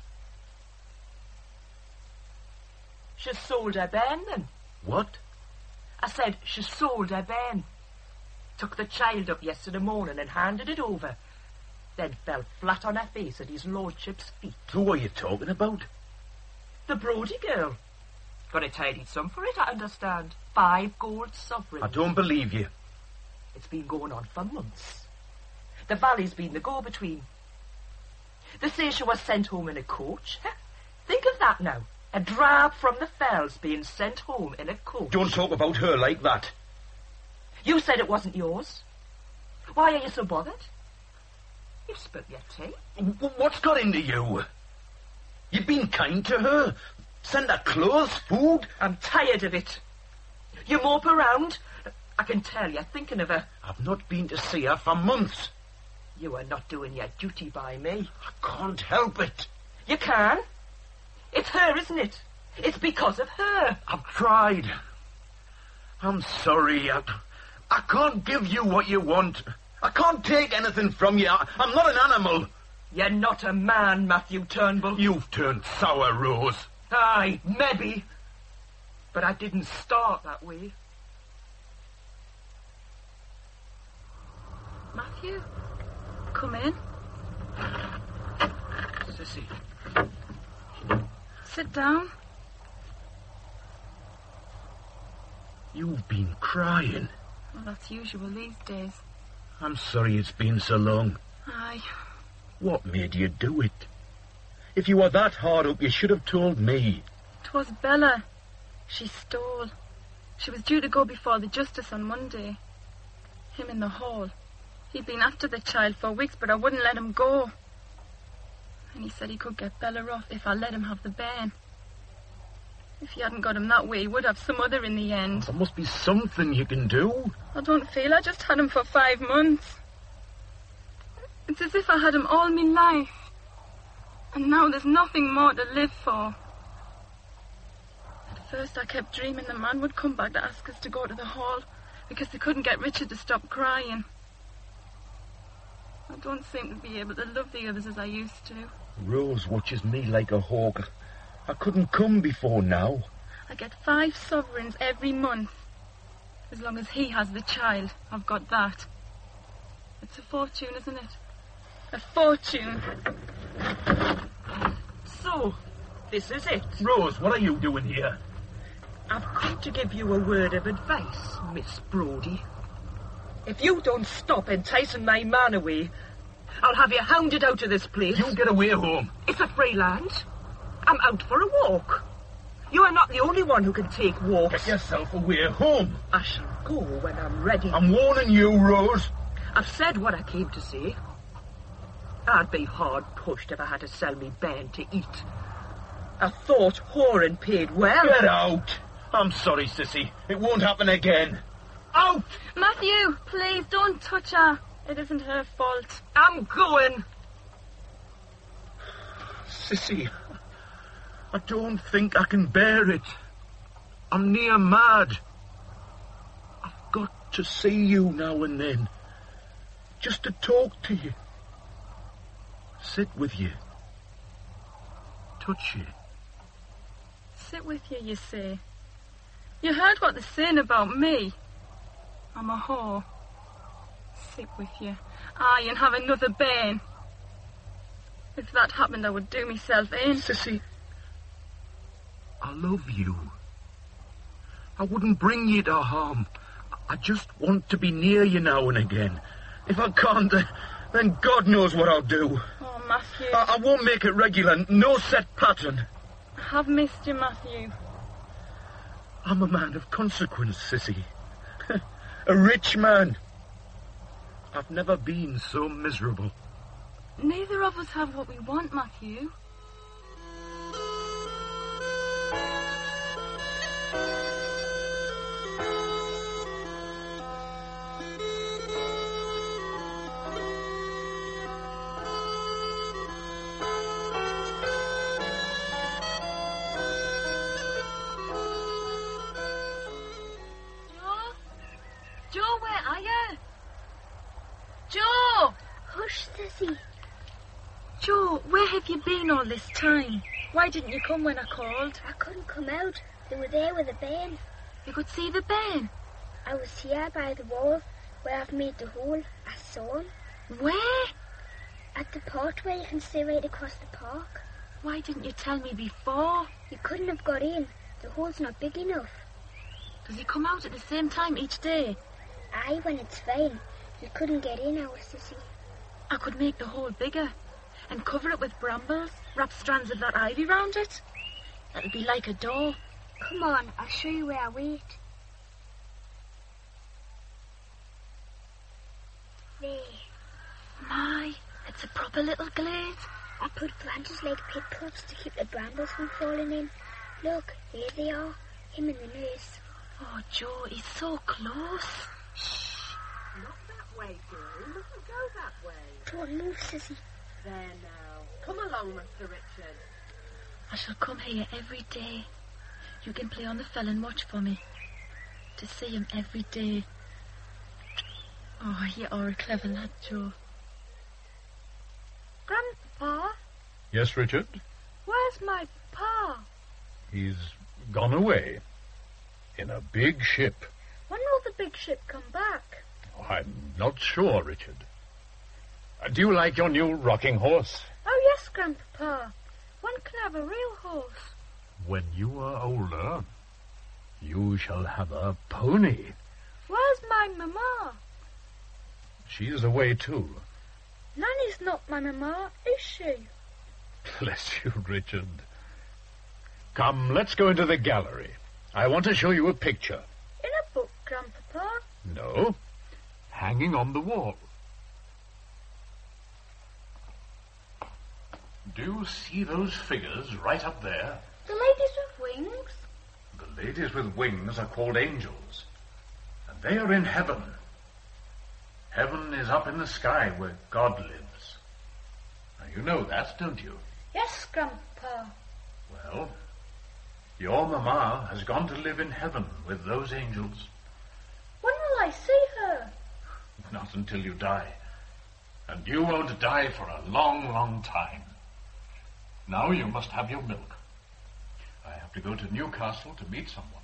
She sold her bairn, then. What? I said she sold her bairn. Took the child up yesterday morning and handed it over. Then fell flat on her face at his lordship's feet. Who are you talking about? The Brodie girl. Got a tidy sum for it, I understand. 5 gold sovereigns. I don't believe you. It's been going on for months. The Valley's been the go-between. They say she was sent home in a coach. Think of that now. A drab from the fells being sent home in a coach. Don't talk about her like that. You said it wasn't yours. Why are you so bothered? You've spilt your tea. What's got into you? You've been kind to her. Send her clothes, food. I'm tired of it. You mope around. I can tell you're thinking of her. I've not been to see her for months. You are not doing your duty by me. I can't help it. You can. It's her, isn't it? It's because of her. I've tried. I'm sorry. I can't give you what you want. I can't take anything from you. I'm not an animal. You're not a man, Matthew Turnbull. You've turned sour, Rose. Aye, maybe. But I didn't start that way. Matthew, come in. Sissy. Sit down. You've been crying. Well, that's usual these days. I'm sorry it's been so long. Aye. What made you do it? If you were that hard up, you should have told me. 'Twas Bella. She stole. She was due to go before the justice on Monday. Him in the hall. He'd been after the child for weeks, but I wouldn't let him go. And he said he could get Bella off if I let him have the bairn. If he hadn't got him that way, he would have some other in the end. There must be something you can do. I don't feel I just had him for 5 months. It's as if I had him all my life. And now there's nothing more to live for. At first I kept dreaming the man would come back to ask us to go to the hall because they couldn't get Richard to stop crying. I don't seem to be able to love the others as I used to. Rose watches me like a hawk. I couldn't come before now. I get 5 sovereigns every month. As long as he has the child, I've got that. It's a fortune, isn't it? A fortune. So, this is it. Rose, what are you doing here? I've come to give you a word of advice, Miss Brodie. If you don't stop enticing my man away, I'll have you hounded out of this place. You get away home. It's a free land. I'm out for a walk. You are not the only one who can take walks. Get yourself away home. I shall go when I'm ready. I'm warning you, Rose. I've said what I came to say. I'd be hard pushed if I had to sell me bairn to eat. I thought whoring paid well. Get out. I'm sorry, Sissy. It won't happen again. Out! Matthew, please don't touch her. It isn't her fault. I'm going. Sissy, I don't think I can bear it. I'm near mad. I've got to see you now and then. Just to talk to you. Sit with you. Touch you. Sit with you, you say. You heard what they're saying about me. I'm a whore. Sit with you. Aye, and have another bairn. If that happened, I would do myself in. Sissy, I love you. I wouldn't bring you to harm. I just want to be near you now and again. If I can't, then God knows what I'll do. Oh, Matthew. I won't make it regular, no set pattern. I have missed you, Matthew. I'm a man of consequence, Sissy. A rich man. I've never been so miserable. Neither of us have what we want, Matthew. Joe, where are you? Joe! Hush, Sissy. Joe, where have you been all this time? Why didn't you come when I called? I couldn't come out. They were there with a bairn. You could see the bairn? I was here by the wall where I've made the hole. I saw him. Where? At the pot where you can see right across the park. Why didn't you tell me before? You couldn't have got in. The hole's not big enough. Does he come out at the same time each day? Aye, when it's fine. You couldn't get in, our Sissy. I could make the hole bigger and cover it with brambles, wrap strands of that ivy round it. That'll be like a door. Come on, I'll show you where I wait. There. My, it's a proper little glade. I put branches like pit props to keep the brambles from falling in. Look, there they are. Him and the nurse. Oh, Joe, he's so close. Shh. Not that way, girl. Mustn't go that way. Don't move, Sissy. There now. Come along, Mr. Richard. I shall come here every day. You can play on the fell and watch for me. To see him every day. Oh, you are a clever lad, Joe. Grandpa? Yes, Richard? Where's my pa? He's gone away. In a big ship. When will the big ship come back? Oh, I'm not sure, Richard. Do you like your new rocking horse? Oh, yes, Grandpa. When can I have a real horse? When you are older, you shall have a pony. Where's my mamma? She's away, too. Nanny's not my mamma, is she? Bless you, Richard. Come, let's go into the gallery. I want to show you a picture. In a book, Grandpapa? No, hanging on the wall. Do you see those figures right up there? The ladies with wings? The ladies with wings are called angels, and they are in heaven. Heaven is up in the sky where God lives. Now, you know that, don't you? Yes, Grandpa. Well, your mamma has gone to live in heaven with those angels. When will I see her? Not until you die. And you won't die for a long, long time. Now you must have your milk. I have to go to Newcastle to meet someone.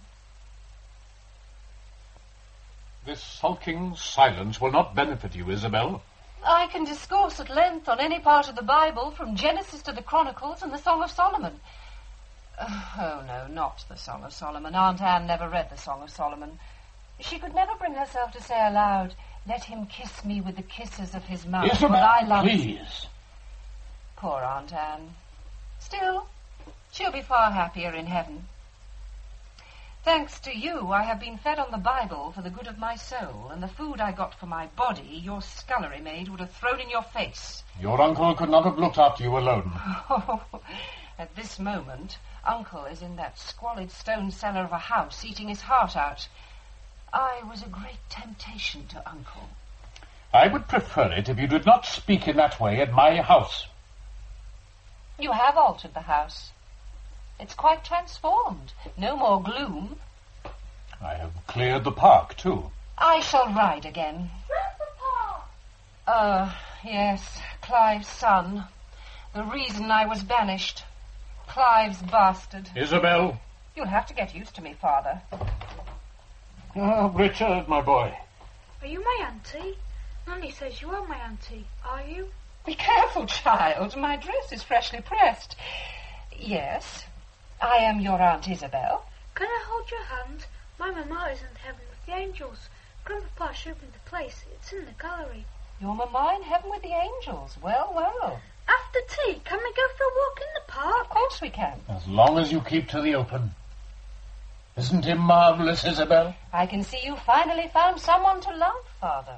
This sulking silence will not benefit you, Isabel. I can discourse at length on any part of the Bible, from Genesis to the Chronicles and the Song of Solomon. Oh, no, not the Song of Solomon. Aunt Anne never read the Song of Solomon. She could never bring herself to say aloud, "Let him kiss me with the kisses of his mouth, for thy love..." Please. Poor Aunt Anne. Still, she'll be far happier in heaven. Thanks to you, I have been fed on the Bible for the good of my soul, and the food I got for my body, your scullery maid would have thrown in your face. Your uncle could not have looked after you alone. Oh, at this moment, Uncle is in that squalid stone cellar of a house, eating his heart out. I was a great temptation to Uncle. I would prefer it if you did not speak in that way at my house. You have altered the house. It's quite transformed. No more gloom. I have cleared the park, too. I shall ride again. Grandpapa! Yes, Clive's son. The reason I was banished. Clive's bastard. Isabel? You'll have to get used to me, Father. Oh, Richard, my boy. Are you my auntie? Nanny says you are my auntie. Are you? Be careful, child. My dress is freshly pressed. Yes, I am your Aunt Isabel. Can I hold your hand? My mamma is in heaven with the angels. Grandpapa showed me the place. It's in the gallery. Your mamma in heaven with the angels. Well, well. After tea, can we go for a walk in the park? Of course we can. As long as you keep to the open. Isn't it marvellous, Isabel? I can see you finally found someone to love, Father.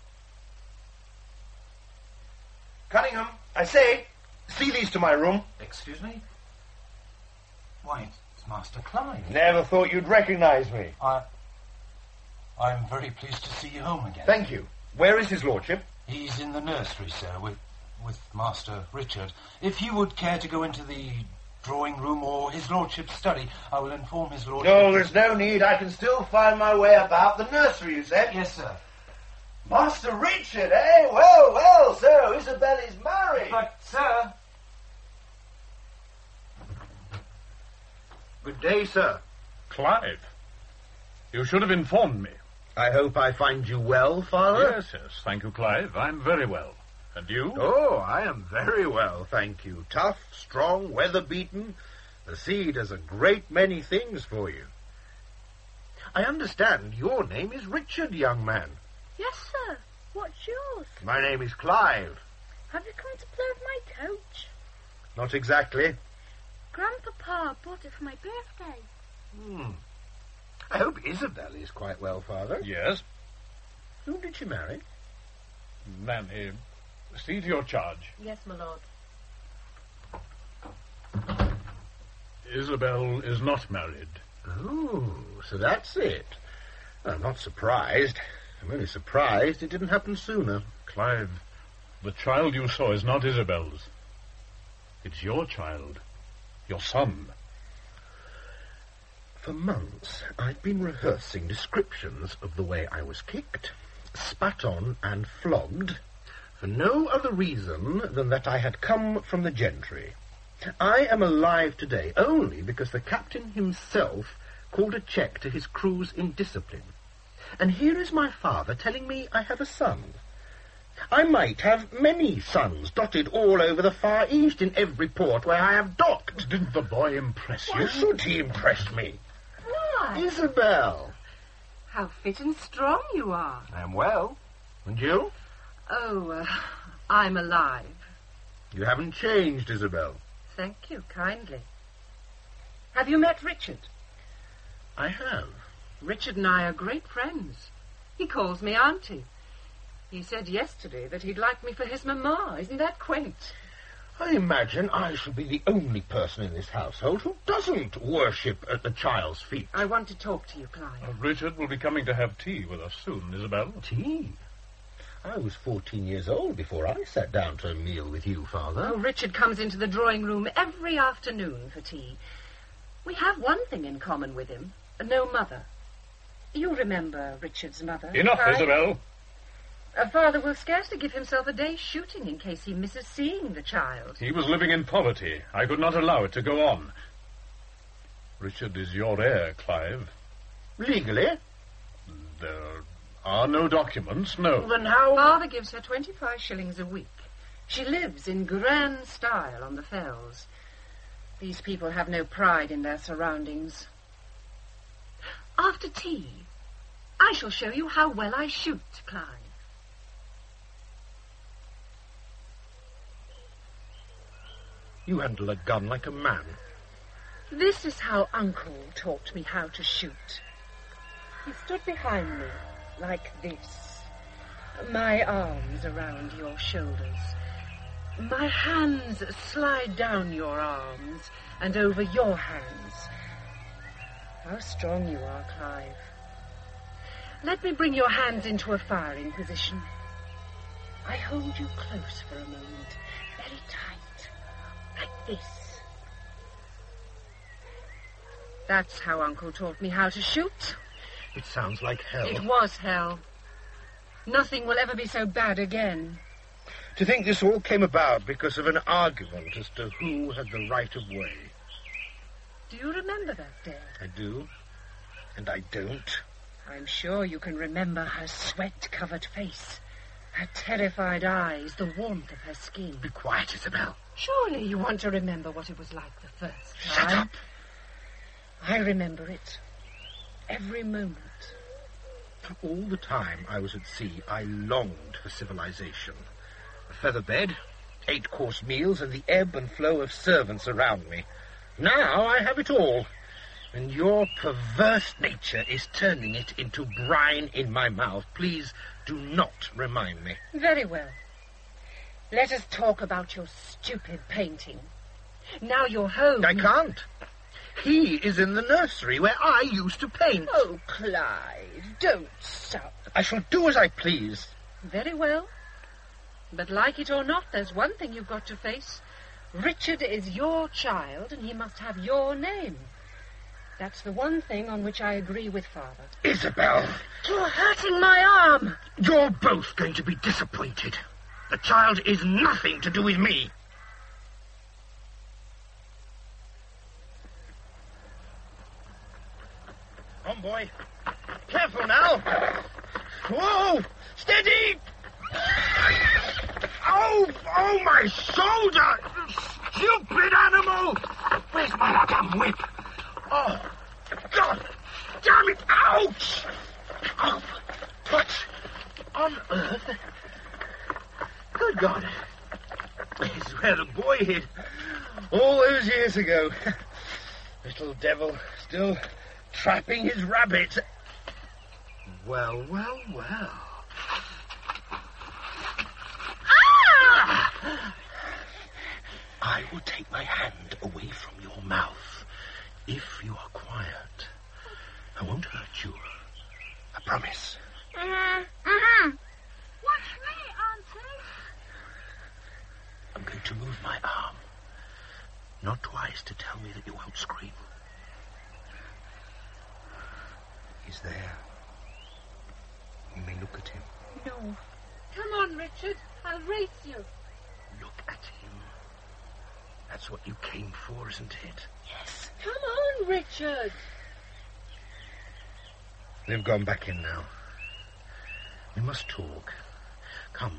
Cunningham, I say, see these to my room. Excuse me? Why, it's Master Clive. Never thought you'd recognize me. I'm very pleased to see you home again. Thank you. Where is his lordship? He's in the nursery, sir, with Master Richard. If you would care to go into the drawing room or his lordship's study, I will inform his lordship. No, there's no need. I can still find my way about. The nursery, you said? Yes, sir. Master Richard, eh? Well, well, sir, Isabel is married. But, sir... Good day, sir. Clive, you should have informed me. I hope I find you well, Father? Yes, yes, thank you, Clive. I'm very well. And you? Oh, I am very well, thank you. Tough, strong, weather-beaten. The sea does a great many things for you. I understand your name is Richard, young man. Yes, sir. What's yours? My name is Clive. Have you come to play with my coach? Not exactly. Grandpapa bought it for my birthday. I hope Isabel is quite well, Father. Yes. Whom did she marry? Nanny, see to your charge. Yes, my lord. Isabel is not married. Oh, so that's it. I'm not surprised. I'm only surprised it didn't happen sooner. Clive, the child you saw is not Isabel's. It's your child. Your son. For months, I've been rehearsing descriptions of the way I was kicked, spat on and flogged, for no other reason than that I had come from the gentry. I am alive today only because the captain himself called a check to his crews in discipline. And here is my father telling me I have a son. I might have many sons dotted all over the Far East in every port where I have docked. Didn't the boy impress you? Why should he impress me? Why? Isabel. How fit and strong you are. I am well. And you? Oh, I'm alive. You haven't changed, Isabel. Thank you kindly. Have you met Richard? I have. Richard and I are great friends. He calls me Auntie. He said yesterday that he'd like me for his mamma. Isn't that quaint? I imagine I shall be the only person in this household who doesn't worship at the child's feet. I want to talk to you, Clive. Richard will be coming to have tea with us soon, Isabel. Tea? I was 14 years old before I sat down to a meal with you, Father. Oh, Richard comes into the drawing room every afternoon for tea. We have one thing in common with him. No mother. You remember Richard's mother. Enough, Clive? Isabel. Father will scarcely give himself a day's shooting in case he misses seeing the child. He was living in poverty. I could not allow it to go on. Richard is your heir, Clive. Legally? There Are no documents, no. Then how... Father gives her 25 shillings a week. She lives in grand style on the fells. These people have no pride in their surroundings. After tea, I shall show you how well I shoot, Clive. You handle a gun like a man. This is how Uncle taught me how to shoot. He stood behind me, like this. My arms around your shoulders. My hands slide down your arms and over your hands. How strong you are, Clive. Let me bring your hands into a firing position. I hold you close for a moment, very tight, like this. That's how Uncle taught me how to shoot. It sounds like hell. It was hell. Nothing will ever be so bad again. To think this all came about because of an argument as to who had the right of way. Do you remember that day? I do, and I don't. I'm sure you can remember her sweat-covered face, her terrified eyes, the warmth of her skin. Be quiet, Isabel. Surely you want to remember what it was like the first time. Shut up. I remember it. Every moment. All the time I was at sea, I longed for civilization. A feather bed, 8-course meals, and the ebb and flow of servants around me. Now I have it all, and your perverse nature is turning it into brine in my mouth. Please do not remind me. Very well. Let us talk about your stupid painting. Now you're home. I can't. He is in the nursery where I used to paint. Oh, Clive, don't shout. I shall do as I please. Very well. But like it or not, there's one thing you've got to face. Richard is your child, and he must have your name. That's the one thing on which I agree with Father. Isabel! You're hurting my arm! You're both going to be disappointed. The child is nothing to do with me. On, boy. Careful now. Whoa! Steady! Oh, my shoulder! Stupid animal! Where's my damn whip? Oh, God! Damn it! Ouch! Oh, what on earth? Good God. This is where the boy hid all those years ago. Little devil, still trapping his rabbit. Well, well, well. Ah! I will take my hand away from your mouth if you are quiet. I won't hurt you. I promise. Watch me, Auntie. I'm going to move my arm. Not twice to tell me that you won't scream. He's there. You may look at him. No. Come on, Richard. I'll race you. Look at him. That's what you came for, isn't it? Yes. Come on, Richard. They've gone back in now. We must talk. Come.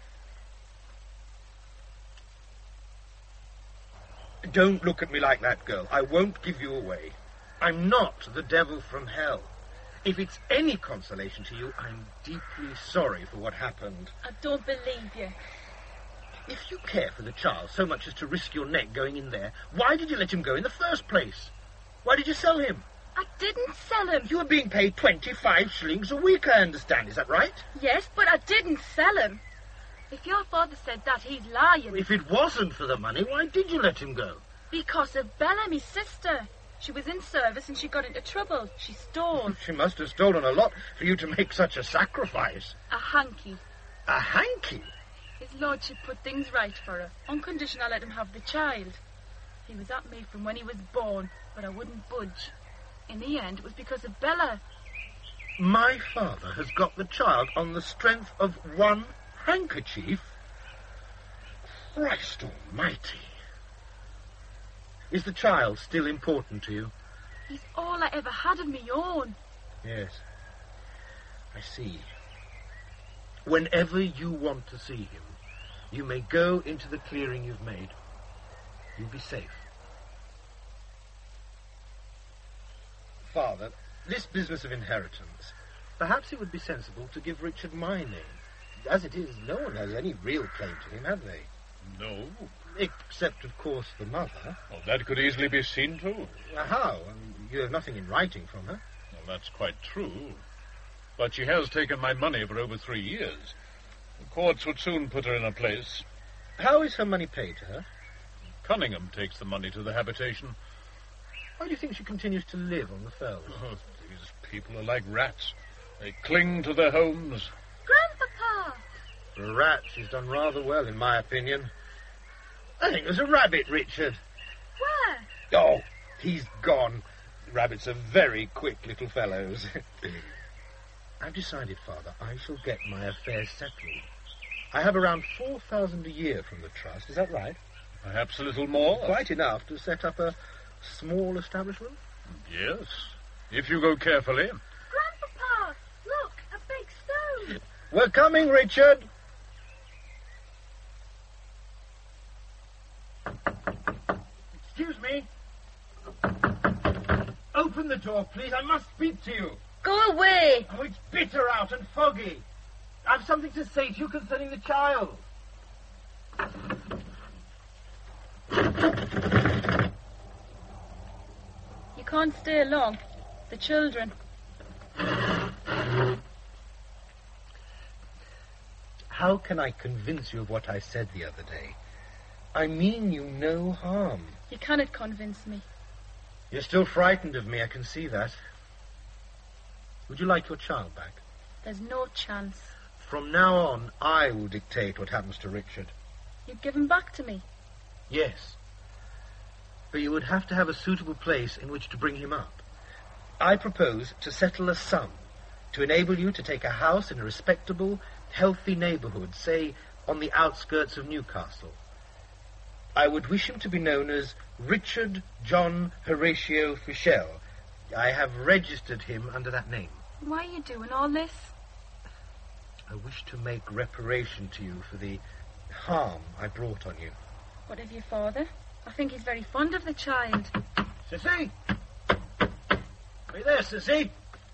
Don't look at me like that, girl. I won't give you away. I'm not the devil from hell. If it's any consolation to you, I'm deeply sorry for what happened. I don't believe you. If you care for the child so much as to risk your neck going in there, why did you let him go in the first place? Why did you sell him? I didn't sell him. You were being paid 25 shillings a week, I understand. Is that right? Yes, but I didn't sell him. If your father said that, he's lying. If it wasn't for the money, why did you let him go? Because of Bella, my sister. She was in service and she got into trouble. She stole. She must have stolen a lot for you to make such a sacrifice. A hanky. A hanky? His lordship put things right for her, on condition I let him have the child. He was at me from when he was born, but I wouldn't budge. In the end, it was because of Bella. My father has got the child on the strength of one handkerchief? Christ almighty. Is the child still important to you? He's all I ever had of me own. Yes. I see. Whenever you want to see him, you may go into the clearing you've made. You'll be safe. Father, this business of inheritance, perhaps it would be sensible to give Richard my name. As it is, no one has any real claim to him, have they? No. Except, of course, the mother. Well, that could easily be seen to. How? You have nothing in writing from her. Well, that's quite true. But she has taken my money for over 3 years. The courts would soon put her in a place. How is her money paid to her? Cunningham takes the money to the habitation. Why do you think she continues to live on the fells? Oh, these people are like rats. They cling to their homes. Grandpapa! For a rat, she's done rather well, in my opinion. I think there's a rabbit, Richard. Where? Oh, he's gone. Rabbits are very quick little fellows. I've decided, Father, I shall get my affairs settled. I have around 4,000 a year from the trust. Is that right? Perhaps a little more. Quite enough to set up a small establishment? Yes, if you go carefully. Grandpapa! Look, a big stone! We're coming, Richard! Excuse me. Open the door, please. I must speak to you. Go away! Oh, it's bitter out and foggy. I've something to say to you concerning the child. You can't stay long. The children. How can I convince you of what I said the other day? I mean you no harm. You cannot convince me. You're still frightened of me, I can see that. Would you like your child back? There's no chance. From now on, I will dictate what happens to Richard. You'd give him back to me? Yes. But you would have to have a suitable place in which to bring him up. I propose to settle a sum to enable you to take a house in a respectable, healthy neighbourhood, say, on the outskirts of Newcastle. I would wish him to be known as Richard John Horatio Fischel. I have registered him under that name. Why are you doing all this? I wish to make reparation to you for the harm I brought on you. What of your father? I think he's very fond of the child. Sissy! Are you there, Sissy?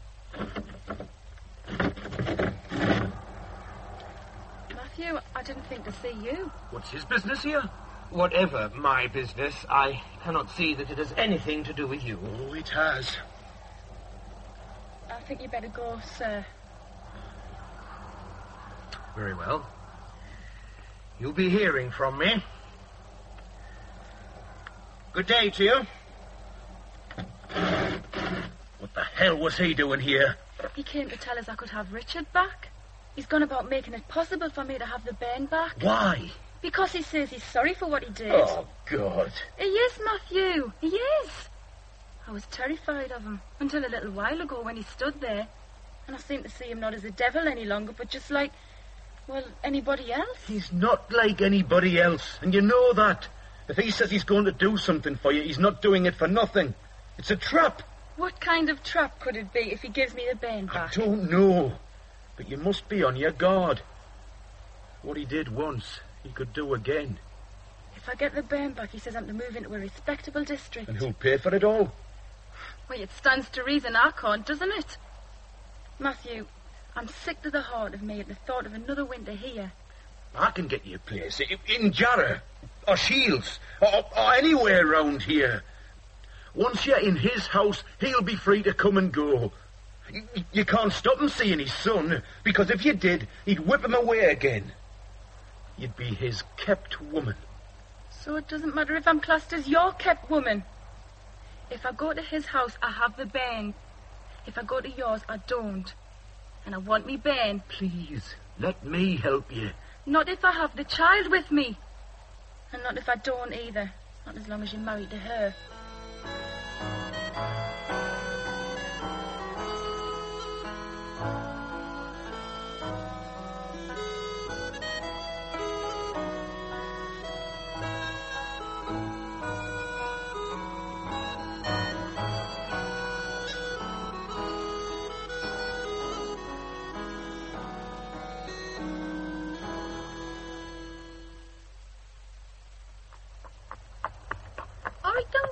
Matthew, I didn't think to see you. What's his business here? Whatever my business, I cannot see that it has anything to do with you. Oh, it has. I think you better go, sir. Very well. You'll be hearing from me. Good day to you. What the hell was he doing here? He came to tell us I could have Richard back. He's gone about making it possible for me to have the bairn back. Why? Because he says he's sorry for what he did. Oh, God. He is, Matthew. He is. I was terrified of him until a little while ago when he stood there. And I seemed to see him not as a devil any longer, but just like, well, anybody else. He's not like anybody else, and you know that. If he says he's going to do something for you, he's not doing it for nothing. It's a trap. What kind of trap could it be if he gives me the bairn back? I don't know, but you must be on your guard. What he did once, he could do again. If I get the bairn back, he says I'm to move into a respectable district. And who'll pay for it all? Well, it stands to reason I can't, doesn't it? Matthew, I'm sick to the heart of me at the thought of another winter here. I can get you a place in Jarrah, or Shields, or anywhere round here. Once you're in his house, he'll be free to come and go. You can't stop him seeing his son, because if you did, he'd whip him away again. You'd be his kept woman. So it doesn't matter if I'm classed as your kept woman. If I go to his house, I have the bairn. If I go to yours, I don't. And I want me bairn. Please, let me help you. Not if I have the child with me. And not if I don't either. Not as long as you're married to her.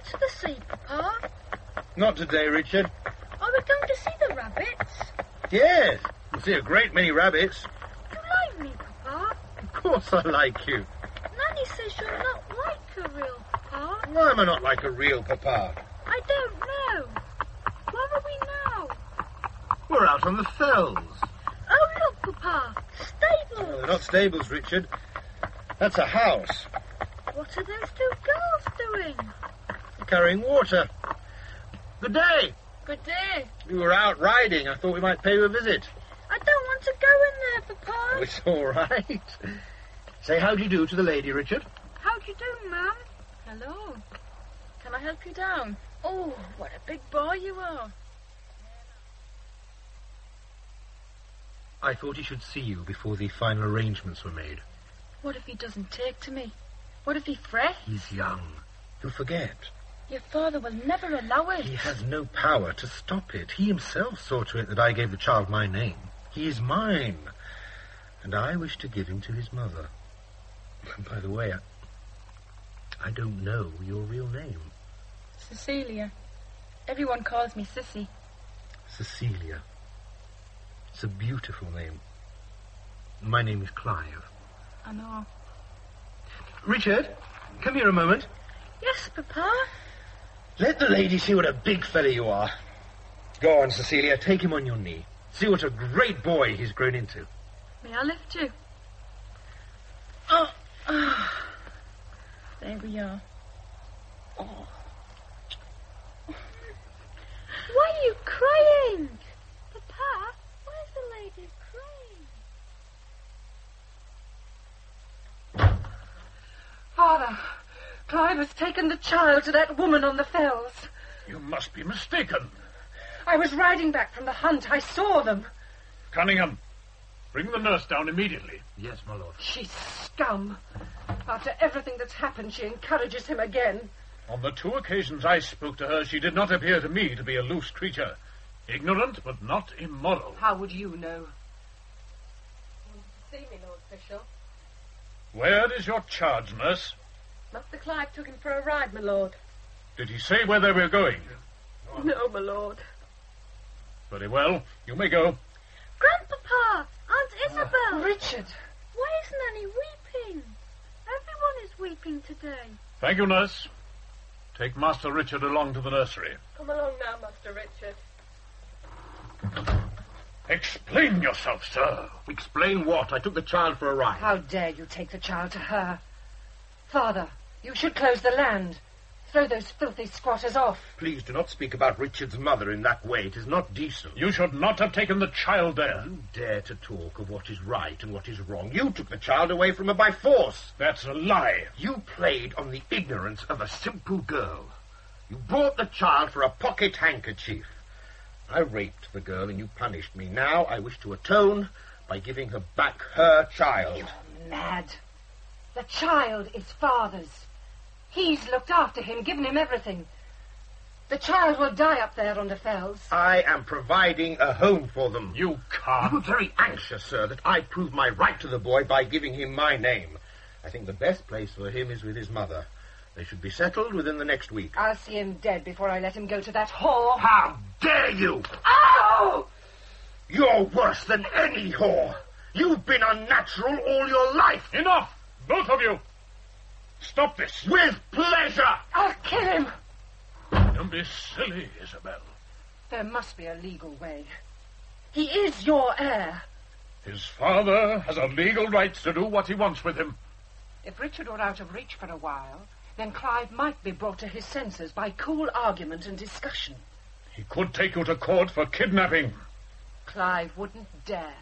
to the sea, Papa? Not today, Richard. Are we going to see the rabbits? Yes, we'll see a great many rabbits. You like me, Papa? Of course I like you. Nanny says you're not like a real Papa. Why am I not like a real papa? I don't know. Where are we now? We're out on the fells. Oh, look, Papa. Stables. No, they're not stables, Richard. That's a house. What are those two girls doing? They're carrying water. Good day. Good day. We were out riding. I thought we might pay you a visit. I don't want to go in there, Papa. Oh, it's all right. Say how do you do to the lady, Richard. How do you do, Mum? Hello. Can I help you down? Oh, what a big boy you are. I thought he should see you before the final arrangements were made. What if he doesn't take to me? What if he frets? He's young. He'll forget. Your father will never allow it. He has no power to stop it. He himself saw to it that I gave the child my name. He is mine. And I wish to give him to his mother. And by the way, I don't know your real name. Cecilia. Everyone calls me Sissy. Cecilia. It's a beautiful name. My name is Clive. I know. Richard, come here a moment. Yes, Papa. Let the lady see what a big fella you are. Go on, Cecilia, take him on your knee. See what a great boy he's grown into. May I lift you? There we are. Oh. Why are you crying? Papa, where's the lady crying? Father, Clive has taken the child to that woman on the fells. You must be mistaken. I was riding back from the hunt. I saw them. Cunningham, bring the nurse down immediately. Yes, my lord. She's scum. After everything that's happened, she encourages him again. On the 2 occasions I spoke to her, she did not appear to me to be a loose creature. Ignorant, but not immoral. How would you know? See me, Lord Fisher. Where is your charge, nurse? Master Clive took him for a ride, my lord. Did he say where they were going? No, my lord. Very well. You may go. Grandpapa! Aunt Isabel! Richard! Why is Nanny weeping? Everyone is weeping today. Thank you, nurse. Take Master Richard along to the nursery. Come along now, Master Richard. Explain yourself, sir. Explain what? I took the child for a ride. How dare you take the child to her? Father, you should close the land. Throw those filthy squatters off. Please do not speak about Richard's mother in that way. It is not decent. You should not have taken the child there. You dare to talk of what is right and what is wrong. You took the child away from her by force. That's a lie. You played on the ignorance of a simple girl. You bought the child for a pocket handkerchief. I raped the girl and you punished me. Now I wish to atone by giving her back her child. You're mad. The child is father's. He's looked after him, given him everything. The child will die up there on the fells. I am providing a home for them. You can't. You were very anxious, sir, that I prove my right to the boy by giving him my name. I think the best place for him is with his mother. They should be settled within the next week. I'll see him dead before I let him go to that whore. How dare you! Ow! You're worse than any whore. You've been unnatural all your life. Enough! Both of you! Stop this! With pleasure! I'll kill him! Don't be silly, Isabel. There must be a legal way. He is your heir. His father has a legal right to do what he wants with him. If Richard were out of reach for a while, then Clive might be brought to his senses by cool argument and discussion. He could take you to court for kidnapping. Clive wouldn't dare.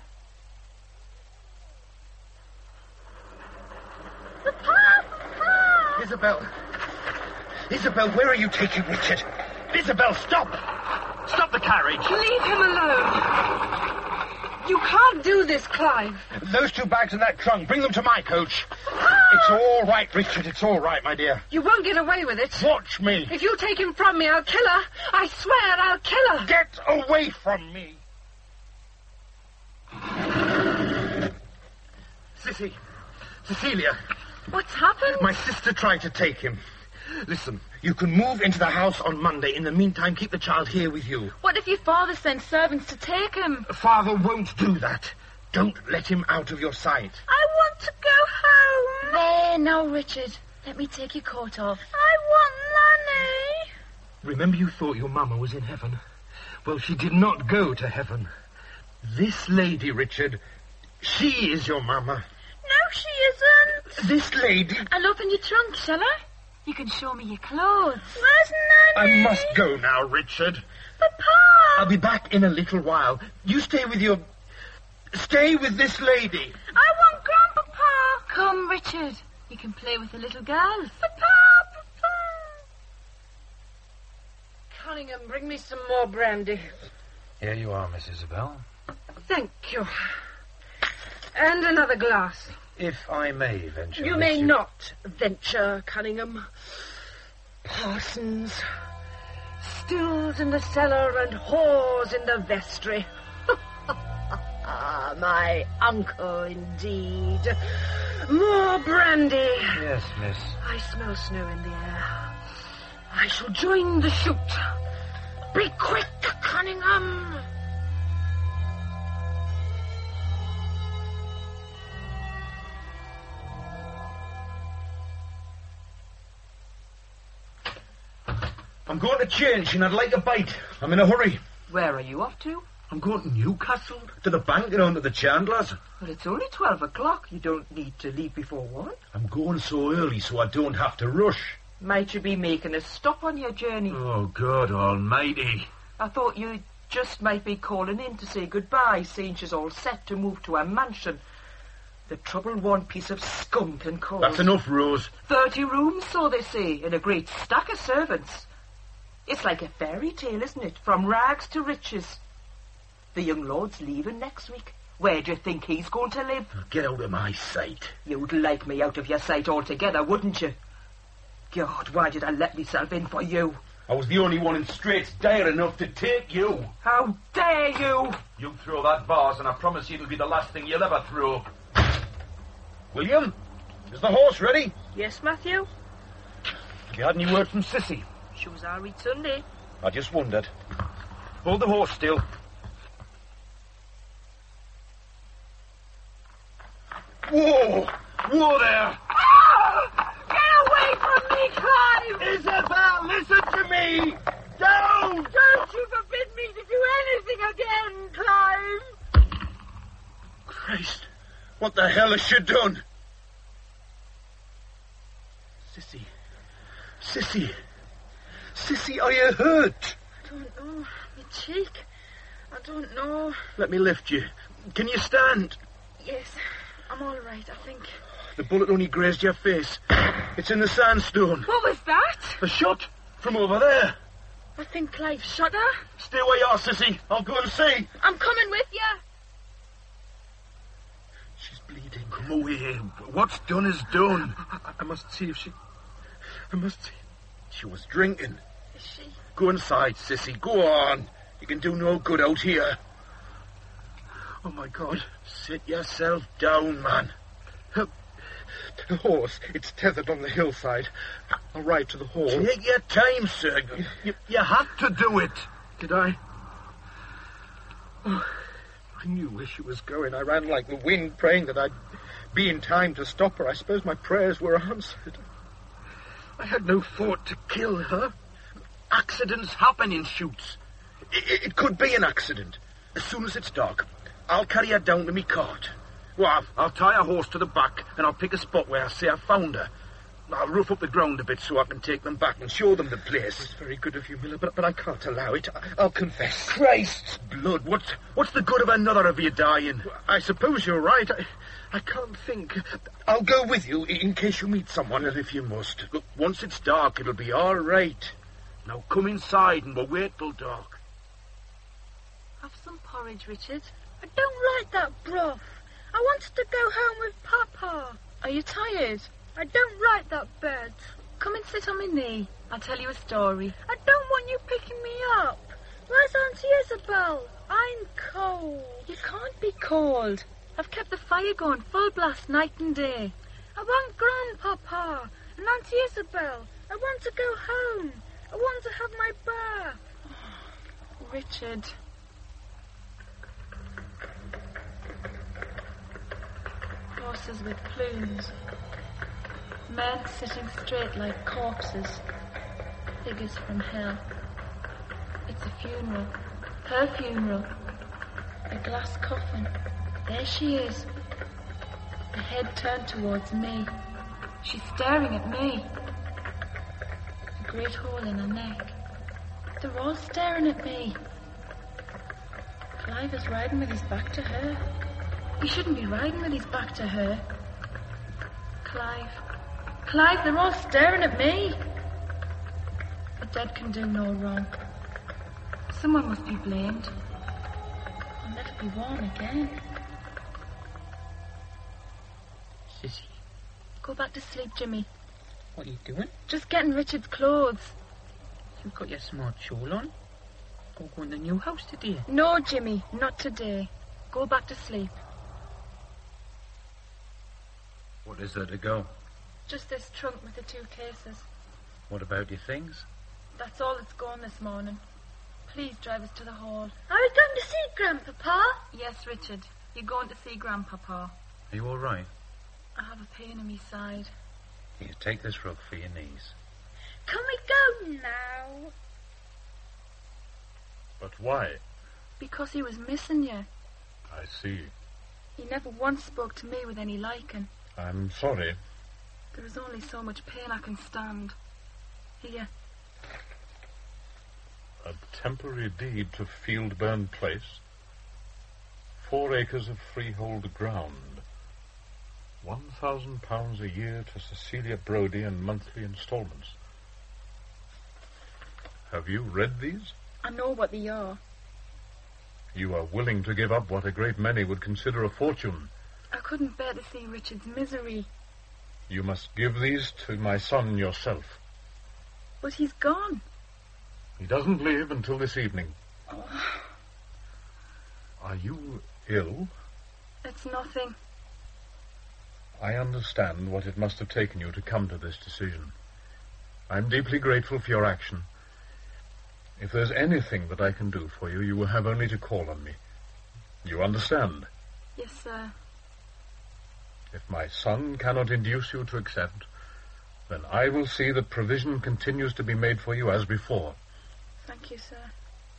Papa! Isabel! Isabel, where are you taking Richard? Isabel, stop! Stop the carriage! Leave him alone! You can't do this, Clive. Those 2 bags in that trunk, bring them to my coach. It's all right, Richard, it's all right, my dear. You won't get away with it. Watch me. If you take him from me, I'll kill her. I swear I'll kill her. Get away from me. Cecilia. What's happened? My sister tried to take him. Listen, you can move into the house on Monday. In the meantime, keep the child here with you. What if your father sends servants to take him? Father won't do that. Don't let him out of your sight. I want to go home. There, now, Richard. Let me take your coat off. I want Nanny. Remember you thought your mama was in heaven? Well, she did not go to heaven. This lady, Richard, she is your mama. No, she isn't. This lady... I'll open your trunk, shall I? You can show me your clothes. Where's Nanny? I must go now, Richard. Papa! I'll be back in a little while. You stay with your... Stay with this lady. I want Grandpapa. Come, Richard. You can play with the little girls. Papa! Cunningham, bring me some more brandy. Here you are, Miss Isabel. Thank you. And another glass. If I may venture... You may not venture, Cunningham. Parsons. Stills in the cellar and whores in the vestry. My uncle, indeed. More brandy. Yes, miss. I smell snow in the air. I shall join the shoot. Be quick, Cunningham. I'm going to change and I'd like a bite. I'm in a hurry. Where are you off to? I'm going to Newcastle, to the bank and on to the Chandlers. Well, it's only 12 o'clock. You don't need to leave before 1. I'm going so early so I don't have to rush. Might you be making a stop on your journey? Oh, God almighty. I thought you just might be calling in to say goodbye, saying she's all set to move to a mansion. The trouble one piece of scum can cause. That's enough, Rose. 30 rooms, so they say, and a great stack of servants. It's like a fairy tale, isn't it? From rags to riches. The young lord's leaving next week. Where do you think he's going to live? Get out of my sight. You'd like me out of your sight altogether, wouldn't you? God, why did I let myself in for you? I was the only one in straits dire enough to take you. How dare you? You throw that vase and I promise you it'll be the last thing you'll ever throw. William, is the horse ready? Yes, Matthew? Have you had any word from Sissy? She was our Sunday. I just wondered. Hold the horse still. Whoa! Whoa there! Ah! Get away from me, Clive! Isabel, listen to me! Down! Don't you forbid me to do anything again, Clive! Christ, what the hell has she done? Sissy. Sissy. Sissy, are you hurt? I don't know. My cheek. I don't know. Let me lift you. Can you stand? Yes, I'm all right, I think. The bullet only grazed your face. It's in the sandstone. What was that? A shot from over there. I think Clive shot her. Stay where you are, Sissy. I'll go and see. I'm coming with you. She's bleeding. Come away. What's done is done. I must see if she... I must see... She was drinking. Is she? Go inside, Sissy. Go on. You can do no good out here. Oh, my God. Sit yourself down, man. The horse, it's tethered on the hillside. I'll ride to the hall. Take your time, sir. You had to do it. Did I? Oh, I knew where she was going. I ran like the wind, praying that I'd be in time to stop her. I suppose my prayers were answered. I had no thought to kill her. Accidents happen in shoots. It could be an accident. As soon as it's dark, I'll carry her down to me cart. Well, I'll tie a horse to the back, and I'll pick a spot where I say I found her. I'll rough up the ground a bit so I can take them back and show them the place. It's very good of you, Miller, but I can't allow it. I'll confess. Christ's blood, what's the good of another of you dying? I suppose you're right. I can't think. I'll go with you in case you meet someone, and if you must. Look, once it's dark, it'll be all right. Now come inside and we'll wait till dark. Have some porridge, Richard. I don't like that broth. I wanted to go home with Papa. Are you tired? I don't like that bed. Come and sit on my knee. I'll tell you a story. I don't want you picking me up. Where's Auntie Isabel? I'm cold. You can't be cold. I've kept the fire going full blast night and day. I want Grandpapa and Auntie Isabel I want to go home. I want to have my bath. Richard. Horses with plumes. Men sitting straight like corpses. Figures from hell. It's a funeral. Her funeral. A glass coffin. There she is. The head turned towards me. She's staring at me. A great hole in her neck. They're all staring at me. Clive is riding with his back to her. He shouldn't be riding with his back to her. Clive, they're all staring at me. The dead can do no wrong. Someone must be blamed. I'll never be warm again. Sissy. Go back to sleep, Jimmy. What are you doing? Just getting Richard's clothes. You've got your smart shawl on. Go in the new house today. No, Jimmy, not today. Go back to sleep. What is there to go? Just this trunk with the 2 cases. What about your things? That's all that's gone this morning. Please drive us to the hall. Are we going to see Grandpapa? Yes, Richard. You're going to see Grandpapa. Are you all right? I have a pain in my side. Here, take this rug for your knees. Can we go now? But why? Because he was missing you. I see. He never once spoke to me with any liking. I'm sorry. There is only so much pain I can stand. Here. A temporary deed to Fieldburn Place. 4 acres of freehold ground. £1,000 a year to Cecilia Brodie in monthly instalments. Have you read these? I know what they are. You are willing to give up what a great many would consider a fortune. I couldn't bear to see Richard's misery. You must give these to my son yourself. But he's gone. He doesn't leave until this evening. Oh. Are you ill? It's nothing. I understand what it must have taken you to come to this decision. I'm deeply grateful for your action. If there's anything that I can do for you, you will have only to call on me. You understand? Yes, sir. If my son cannot induce you to accept, then I will see that provision continues to be made for you as before. Thank you, sir.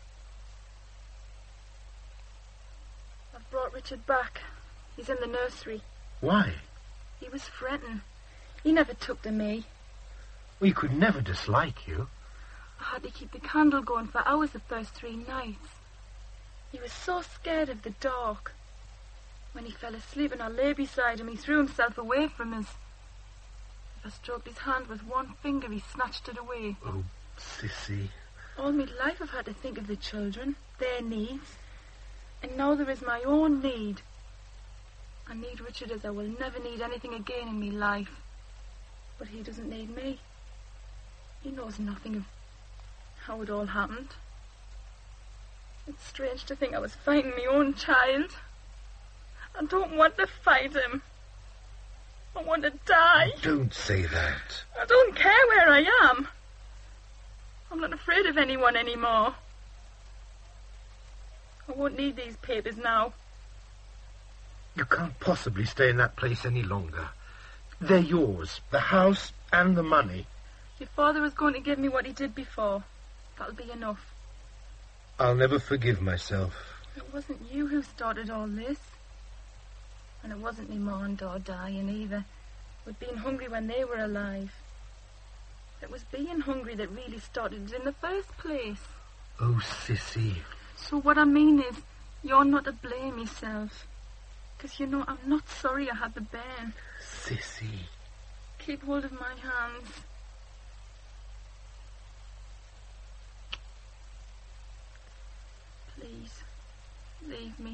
I've brought Richard back. He's in the nursery. Why? He was fretting. He never took to me. We could never dislike you. I had to keep the candle going for hours the first 3 nights. He was so scared of the dark. When he fell asleep and I lay beside him, he threw himself away from us. If I stroked his hand with one finger, he snatched it away. Oh, Sissy. All my life I've had to think of the children, their needs. And now there is my own need. I need Richard as I will never need anything again in my life. But he doesn't need me. He knows nothing of how it all happened. It's strange to think I was fighting my own child. I don't want to fight him. I want to die. Don't say that. I don't care where I am. I'm not afraid of anyone anymore. I won't need these papers now. You can't possibly stay in that place any longer. They're yours, the house and the money. Your father was going to give me what he did before. That'll be enough. I'll never forgive myself. It wasn't you who started all this. And it wasn't me ma and dad dying either, with being hungry when they were alive. It was being hungry that really started it in the first place. Oh, Sissy. So what I mean is, you're not to blame yourself. Because you know I'm not sorry I had the burn. Sissy. Keep hold of my hands. Please, leave me.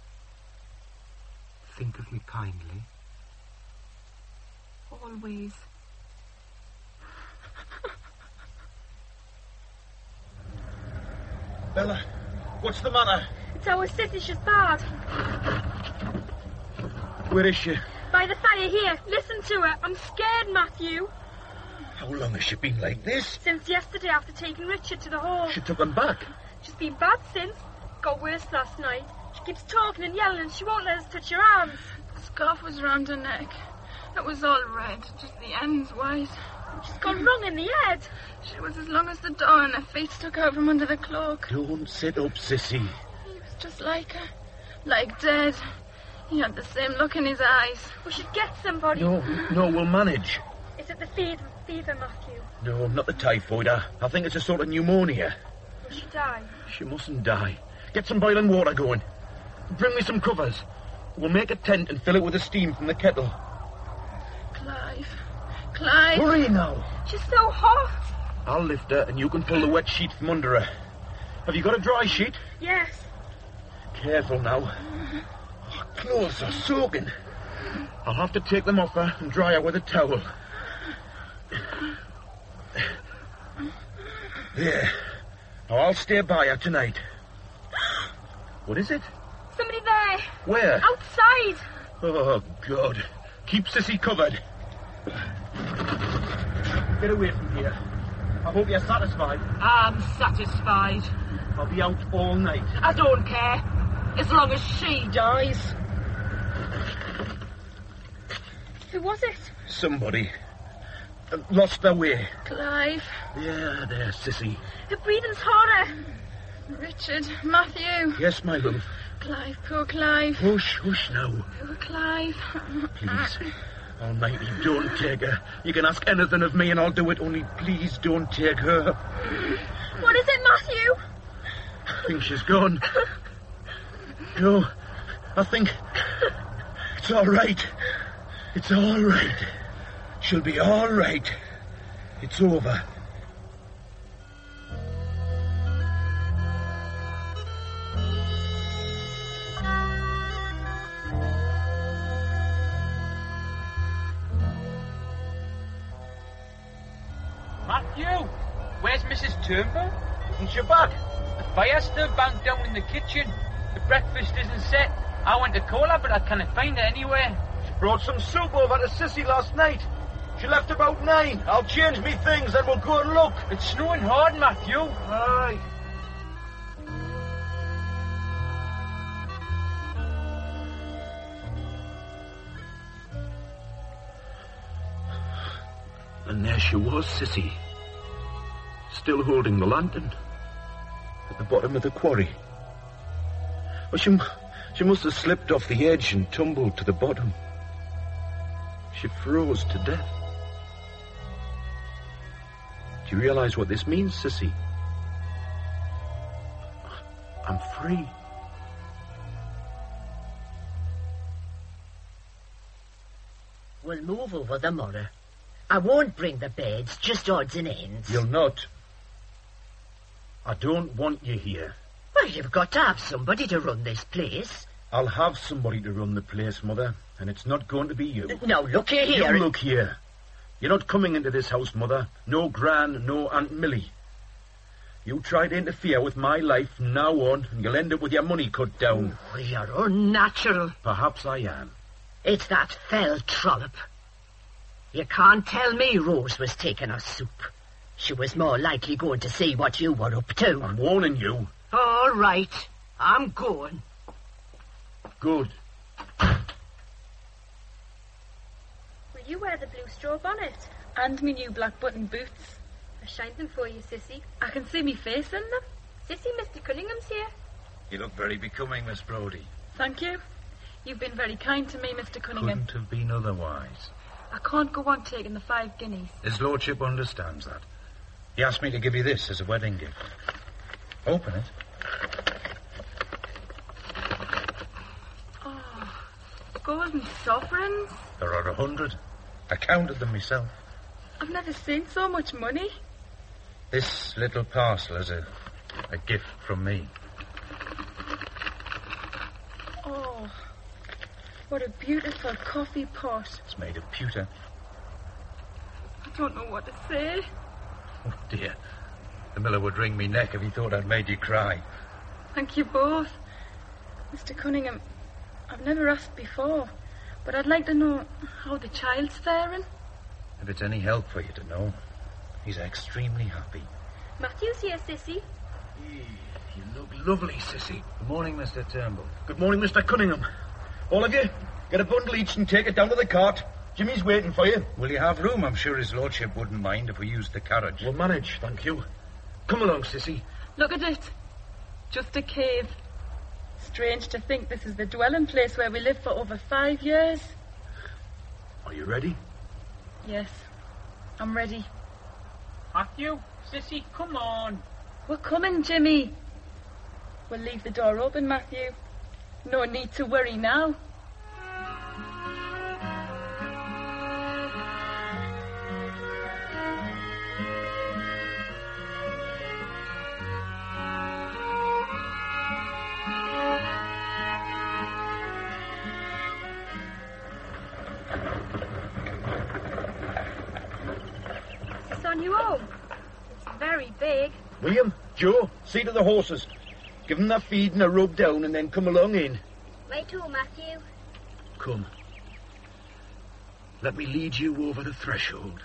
Think of me kindly. Always. Bella, what's the matter? It's our sister, she's bad. Where is she? By the fire here. Listen to her. I'm scared, Matthew. How long has she been like this? Since yesterday after taking Richard to the hall. She took him back. She's been bad since. Got worse last night. She keeps talking and yelling and she won't let us touch her arms. The scarf was round her neck. It was all red, just the ends white. She's gone wrong in the head. She was as long as the door and her feet stuck out from under the cloak. Don't sit up, Sissy. He was just like her. Like dead. He had the same look in his eyes. We should get somebody. No, we'll manage. Is it the fever, Matthew? No, not the typhoid. I think it's a sort of pneumonia. Will she die? She mustn't die. Get some boiling water going. Bring me some covers. We'll make a tent and fill it with the steam from the kettle. Clive. Hurry now. She's so hot. I'll lift her and you can pull the wet sheet from under her. Have you got a dry sheet? Yes. Careful now. Her clothes are soaking. I'll have to take them off her and dry her with a towel. There. Now I'll stay by her tonight. What is it? Somebody there. Where? Outside. Oh, God. Keep Sissy covered. Get away from here. I hope you're satisfied. I'm satisfied. I'll be out all night. I don't care. As long as she dies. Who was it? Somebody. Lost their way. Clive. Yeah, there, Sissy. Her breathing's harder. Richard. Matthew. Yes, my love. Clive, poor Clive. Hush now. Poor Clive. Please. Almighty, don't take her. You can ask anything of me and I'll do it, only please don't take her. What is it, Matthew? I think she's gone. No, I think it's all right. It's all right. She'll be all right. It's over. Matthew, where's Mrs. Turnbull? Isn't she back? The fire's still burnt down in the kitchen. The breakfast isn't set. I went to call her, but I can't find her anywhere. She brought some soup over to Sissy last night. She left about 9. I'll change me things and we'll go and look. It's snowing hard, Matthew. Aye. And there she was, Sissy. Still holding the lantern. At the bottom of the quarry. Well, she must have slipped off the edge and tumbled to the bottom. She froze to death. Do you realize what this means, Sissy? I'm free. We'll move over the moor. I won't bring the beds, just odds and ends. You'll not. I don't want you here. Well, you've got to have somebody to run this place. I'll have somebody to run the place, Mother, and it's not going to be you. Now, look here. You look here. You're not coming into this house, Mother. No Gran, no Aunt Millie. You try to interfere with my life from now on, and you'll end up with your money cut down. Oh, you're unnatural. Perhaps I am. It's that fell trollop. You can't tell me Rose was taking her soup. She was more likely going to see what you were up to. I'm warning you. All right. I'm going. Good. Will you wear the blue straw bonnet? And me new black button boots. I shined them for you, Sissy. I can see me face in them. Sissy, Mr. Cunningham's here. You look very becoming, Miss Brodie. Thank you. You've been very kind to me, Mr. Cunningham. Couldn't have been otherwise. I can't go on taking the 5 guineas. His lordship understands that. He asked me to give you this as a wedding gift. Open it. Oh, golden sovereigns. There are 100. I counted them myself. I've never seen so much money. This little parcel is a gift from me. Oh, what a beautiful coffee pot. It's made of pewter. I don't know what to say. Oh, dear. The miller would wring me neck if he thought I'd made you cry. Thank you both. Mr. Cunningham, I've never asked before, but I'd like to know how the child's faring. If it's any help for you to know, he's extremely happy. Matthew's here, Sissy. You look lovely, Sissy. Good morning, Mr. Turnbull. Good morning, Mr. Cunningham. All of you, get a bundle each and take it down to the cart. Jimmy's waiting for you. Will you have room? I'm sure his lordship wouldn't mind if we used the carriage. We'll manage, thank you. Come along, Sissy. Look at it. Just a cave. Strange to think this is the dwelling place where we lived for over 5 years. Are you ready? Yes, I'm ready. Matthew, Sissy, come on. We're coming, Jimmy. We'll leave the door open, Matthew. No need to worry now. Is this on you home? It's very big. William, Joe, see to the horses. Give them their feed and a rub down and then come along in. Right to Matthew. Come. Let me lead you over the threshold.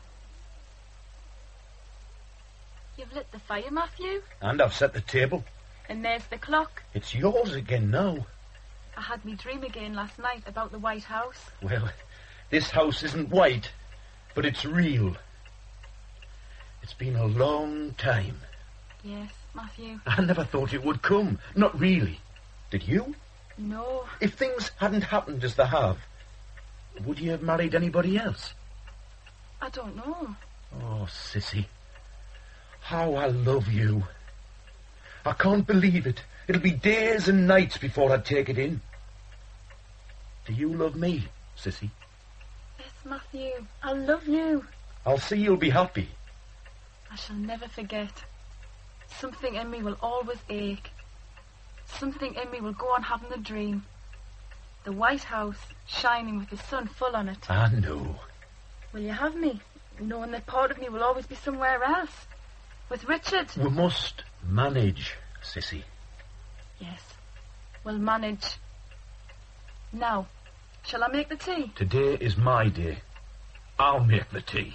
You've lit the fire, Matthew. And I've set the table. And there's the clock. It's yours again now. I had me dream again last night about the White House. Well, this house isn't white, but it's real. It's been a long time. Yes, Matthew. I never thought it would come. Not really. Did you? No. If things hadn't happened as they have, would you have married anybody else? I don't know. Oh, Sissy. How I love you. I can't believe it. It'll be days and nights before I take it in. Do you love me, Sissy? Yes, Matthew. I love you. I'll see you'll be happy. I shall never forget. Something in me will always ache. Something in me will go on having the dream. The White House, shining with the sun full on it. I know. Will you have me, knowing that part of me will always be somewhere else? With Richard? We must manage, Sissy. Yes, we'll manage. Now, shall I make the tea? Today is my day. I'll make the tea.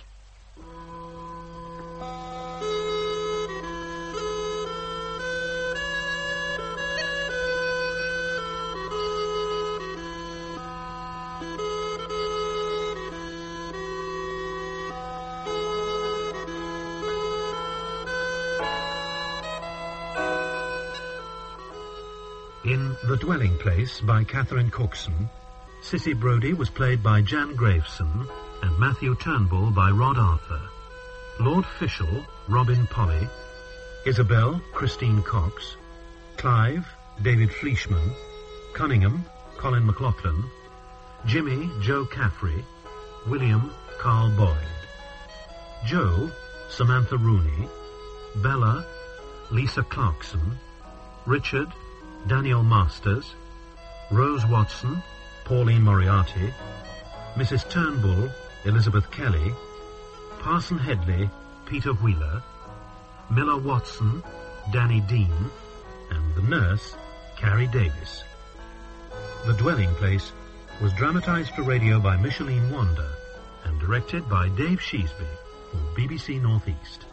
In The Dwelling Place by Catherine Cookson, Sissy Brodie was played by Jan Graveson and Matthew Turnbull by Rod Arthur. Lord Fishel, Robin Polly. Isabel, Christine Cox. Clive, David Fleischman. Cunningham, Colin McLaughlin. Jimmy, Joe Caffrey. William, Carl Boyd. Joe, Samantha Rooney. Bella, Lisa Clarkson. Richard, Daniel Masters. Rose Watson, Pauline Moriarty. Mrs. Turnbull, Elizabeth Kelly. Parson Headley, Peter Wheeler. Miller Watson, Danny Dean. And the nurse, Carrie Davis. The Dwelling Place was dramatised for radio by Micheline Wander and directed by Dave Sheasby for BBC North East.